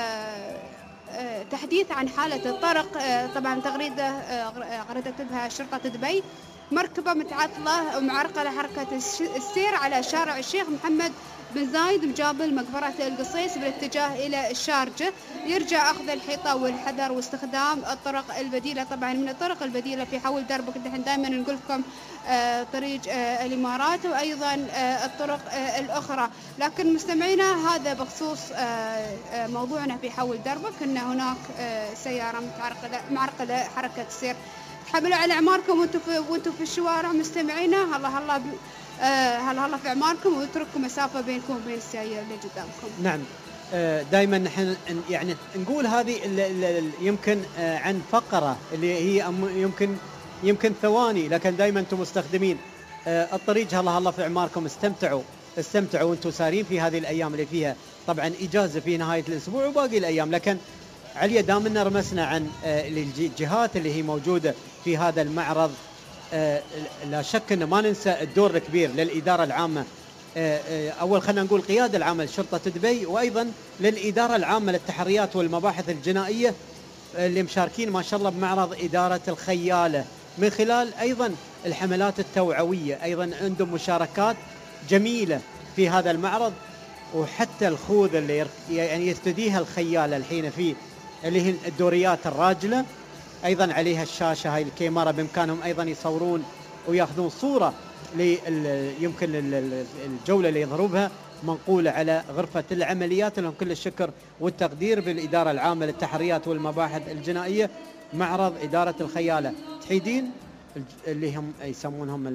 [SPEAKER 3] تحديث عن حالة الطرق. طبعا تغريدة غردت بها شرطة دبي، مركبة متعطلة ومعرقلة حركة السير على شارع الشيخ محمد بن زايد مجابل مقبرة القصيص بالاتجاه إلى الشارجة. يرجع أخذ الحيطة والحذر واستخدام الطرق البديلة. طبعا من الطرق البديلة في حول دربك نحن دائما نقول لكم آه طريق آه الإمارات وأيضا آه الطرق آه الأخرى. لكن مستمعينا هذا بخصوص آه آه موضوعنا في حول دربك، أن هناك آه سيارة متعرقلة معرقلة حركة السير. تحملوا على أعماركم وأنتم في وأنتم في الشوارع مستمعينا. هلا هلا آه هلا هلا في أعماركم واتركوا مسافة بينكم وبين السيارة اللي قدامكم.
[SPEAKER 2] نعم. دائما نحن يعني نقول هذه يمكن عن فقرة اللي هي يمكن يمكن ثواني، لكن دائما انتم مستخدمين الطريق. هلا هلا في اعماركم، استمتعوا استمتعوا وانتم سارين في هذه الايام اللي فيها طبعا اجازه في نهايه الاسبوع وباقي الايام. لكن عليا دامنا رمسنا عن الجهات اللي هي موجوده في هذا المعرض، لا شك ان ما ننسى الدور الكبير للاداره العامه. أول خلينا نقول القيادة العامة لشرطة دبي، وأيضا للإدارة العامة للتحريات والمباحث الجنائية اللي مشاركين ما شاء الله بمعرض إدارة الخيالة، من خلال أيضا الحملات التوعوية. أيضا عندهم مشاركات جميلة في هذا المعرض، وحتى الخوذة اللي يعني يرتديها الخيالة الحين في اللي هي الدوريات الراجلة، أيضا عليها الشاشة هاي الكاميرا بإمكانهم أيضا يصورون ويأخذون صورة يمكن الجولة اللي يضربها منقولة على غرفة العمليات. لهم كل الشكر والتقدير بالإدارة العامة للتحريات والمباحث الجنائية. معرض إدارة الخيالة تحيدين اللي هم يسمونهم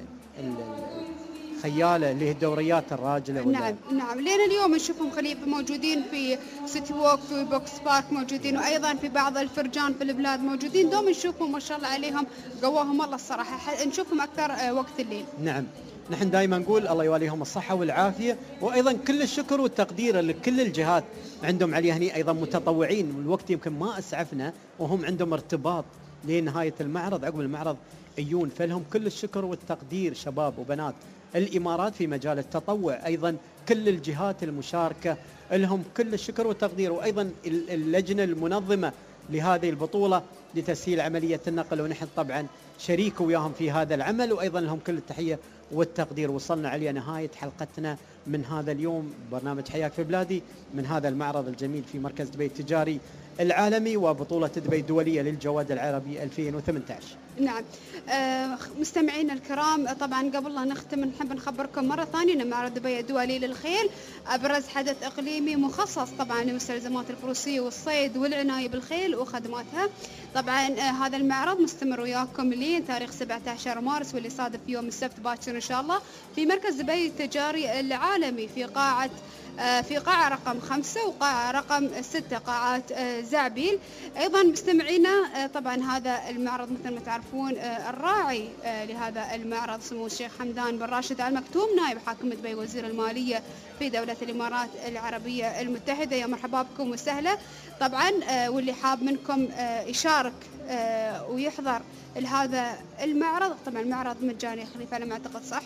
[SPEAKER 2] الخيالة اللي هي الدوريات الراجلة.
[SPEAKER 3] نعم نعم لين اليوم نشوفهم خليفة موجودين في سيتي ووك، في بوكس بارك موجودين، وأيضا في بعض الفرجان في البلاد موجودين. دوم نشوفهم ما شاء الله عليهم قواهم الله الصراحة، نشوفهم أكثر وقت الليل.
[SPEAKER 2] نعم نحن دائما نقول الله يواليهم الصحة والعافية، وأيضا كل الشكر والتقدير لكل الجهات. عندهم علي هني أيضا متطوعين، والوقت يمكن ما أسعفنا وهم عندهم ارتباط لنهاية المعرض عقب المعرض يجون، فلهم كل الشكر والتقدير شباب وبنات الإمارات في مجال التطوع. أيضا كل الجهات المشاركة لهم كل الشكر والتقدير، وأيضا اللجنة المنظمة لهذه البطولة لتسهيل عملية النقل، ونحن طبعا شريك وياهم في هذا العمل، وأيضا لهم كل التحية والتقدير. وصلنا على نهاية حلقتنا من هذا اليوم برنامج حياك في بلادي من هذا المعرض الجميل في مركز دبي التجاري العالمي وبطولة دبي الدولية للجواد العربي ألفين وثمانية عشر.
[SPEAKER 3] نعم آه مستمعينا الكرام، طبعا قبل لا نختم نحب نخبركم مرة ثانية أن معرض دبي الدولي للخيل أبرز حدث إقليمي مخصص طبعا لمستلزمات الفروسية والصيد والعناية بالخيل وخدماتها. طبعا آه هذا المعرض مستمر وياكم لين تاريخ سبعة عشر مارس، واللي صادف يوم السبت باكر إن شاء الله في مركز دبي التجاري العالمي في قاعة في قاعة رقم خمسة وقاعة رقم ستة، قاعات زعبيل. أيضا مستمعينا طبعا هذا المعرض مثل ما تعرفون الراعي لهذا المعرض سمو الشيخ حمدان بن راشد آل مكتوم نائب حاكم دبي وزير المالية في دولة الإمارات العربية المتحدة. يا مرحبا بكم وسهلا. طبعا واللي حاب منكم يشارك ويحضر لهذا المعرض، طبعا المعرض مجاني خليفة أنا ما أعتقد صح؟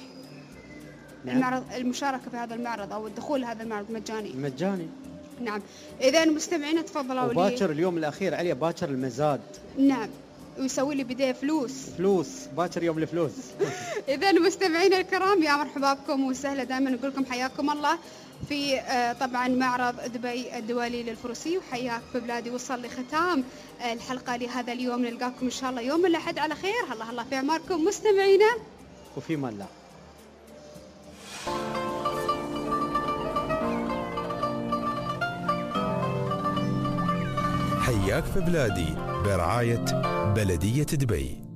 [SPEAKER 3] نعم. المعرض المشاركة في هذا المعرض أو الدخول لهذا المعرض مجاني.
[SPEAKER 2] مجاني.
[SPEAKER 3] نعم. إذا مستمعين تفضلوا.
[SPEAKER 2] وباكر اليوم الأخير عليه باكر المزاد.
[SPEAKER 3] نعم. ويسوي لي بديه فلوس.
[SPEAKER 2] فلوس باكر يوم الفلوس.
[SPEAKER 3] إذا مستمعين الكرام يا مرحبا بكم وسهلا، دائما نقول لكم حياكم الله في طبعا معرض دبي الدولي للفروسية وحياك في بلادي. وصل لختام الحلقة لهذا اليوم، نلقاكم إن شاء الله يوم الأحد على خير. الله الله في أعماركم مستمعينا
[SPEAKER 2] وفي من الله.
[SPEAKER 21] حياك في بلادي برعاية بلدية دبي.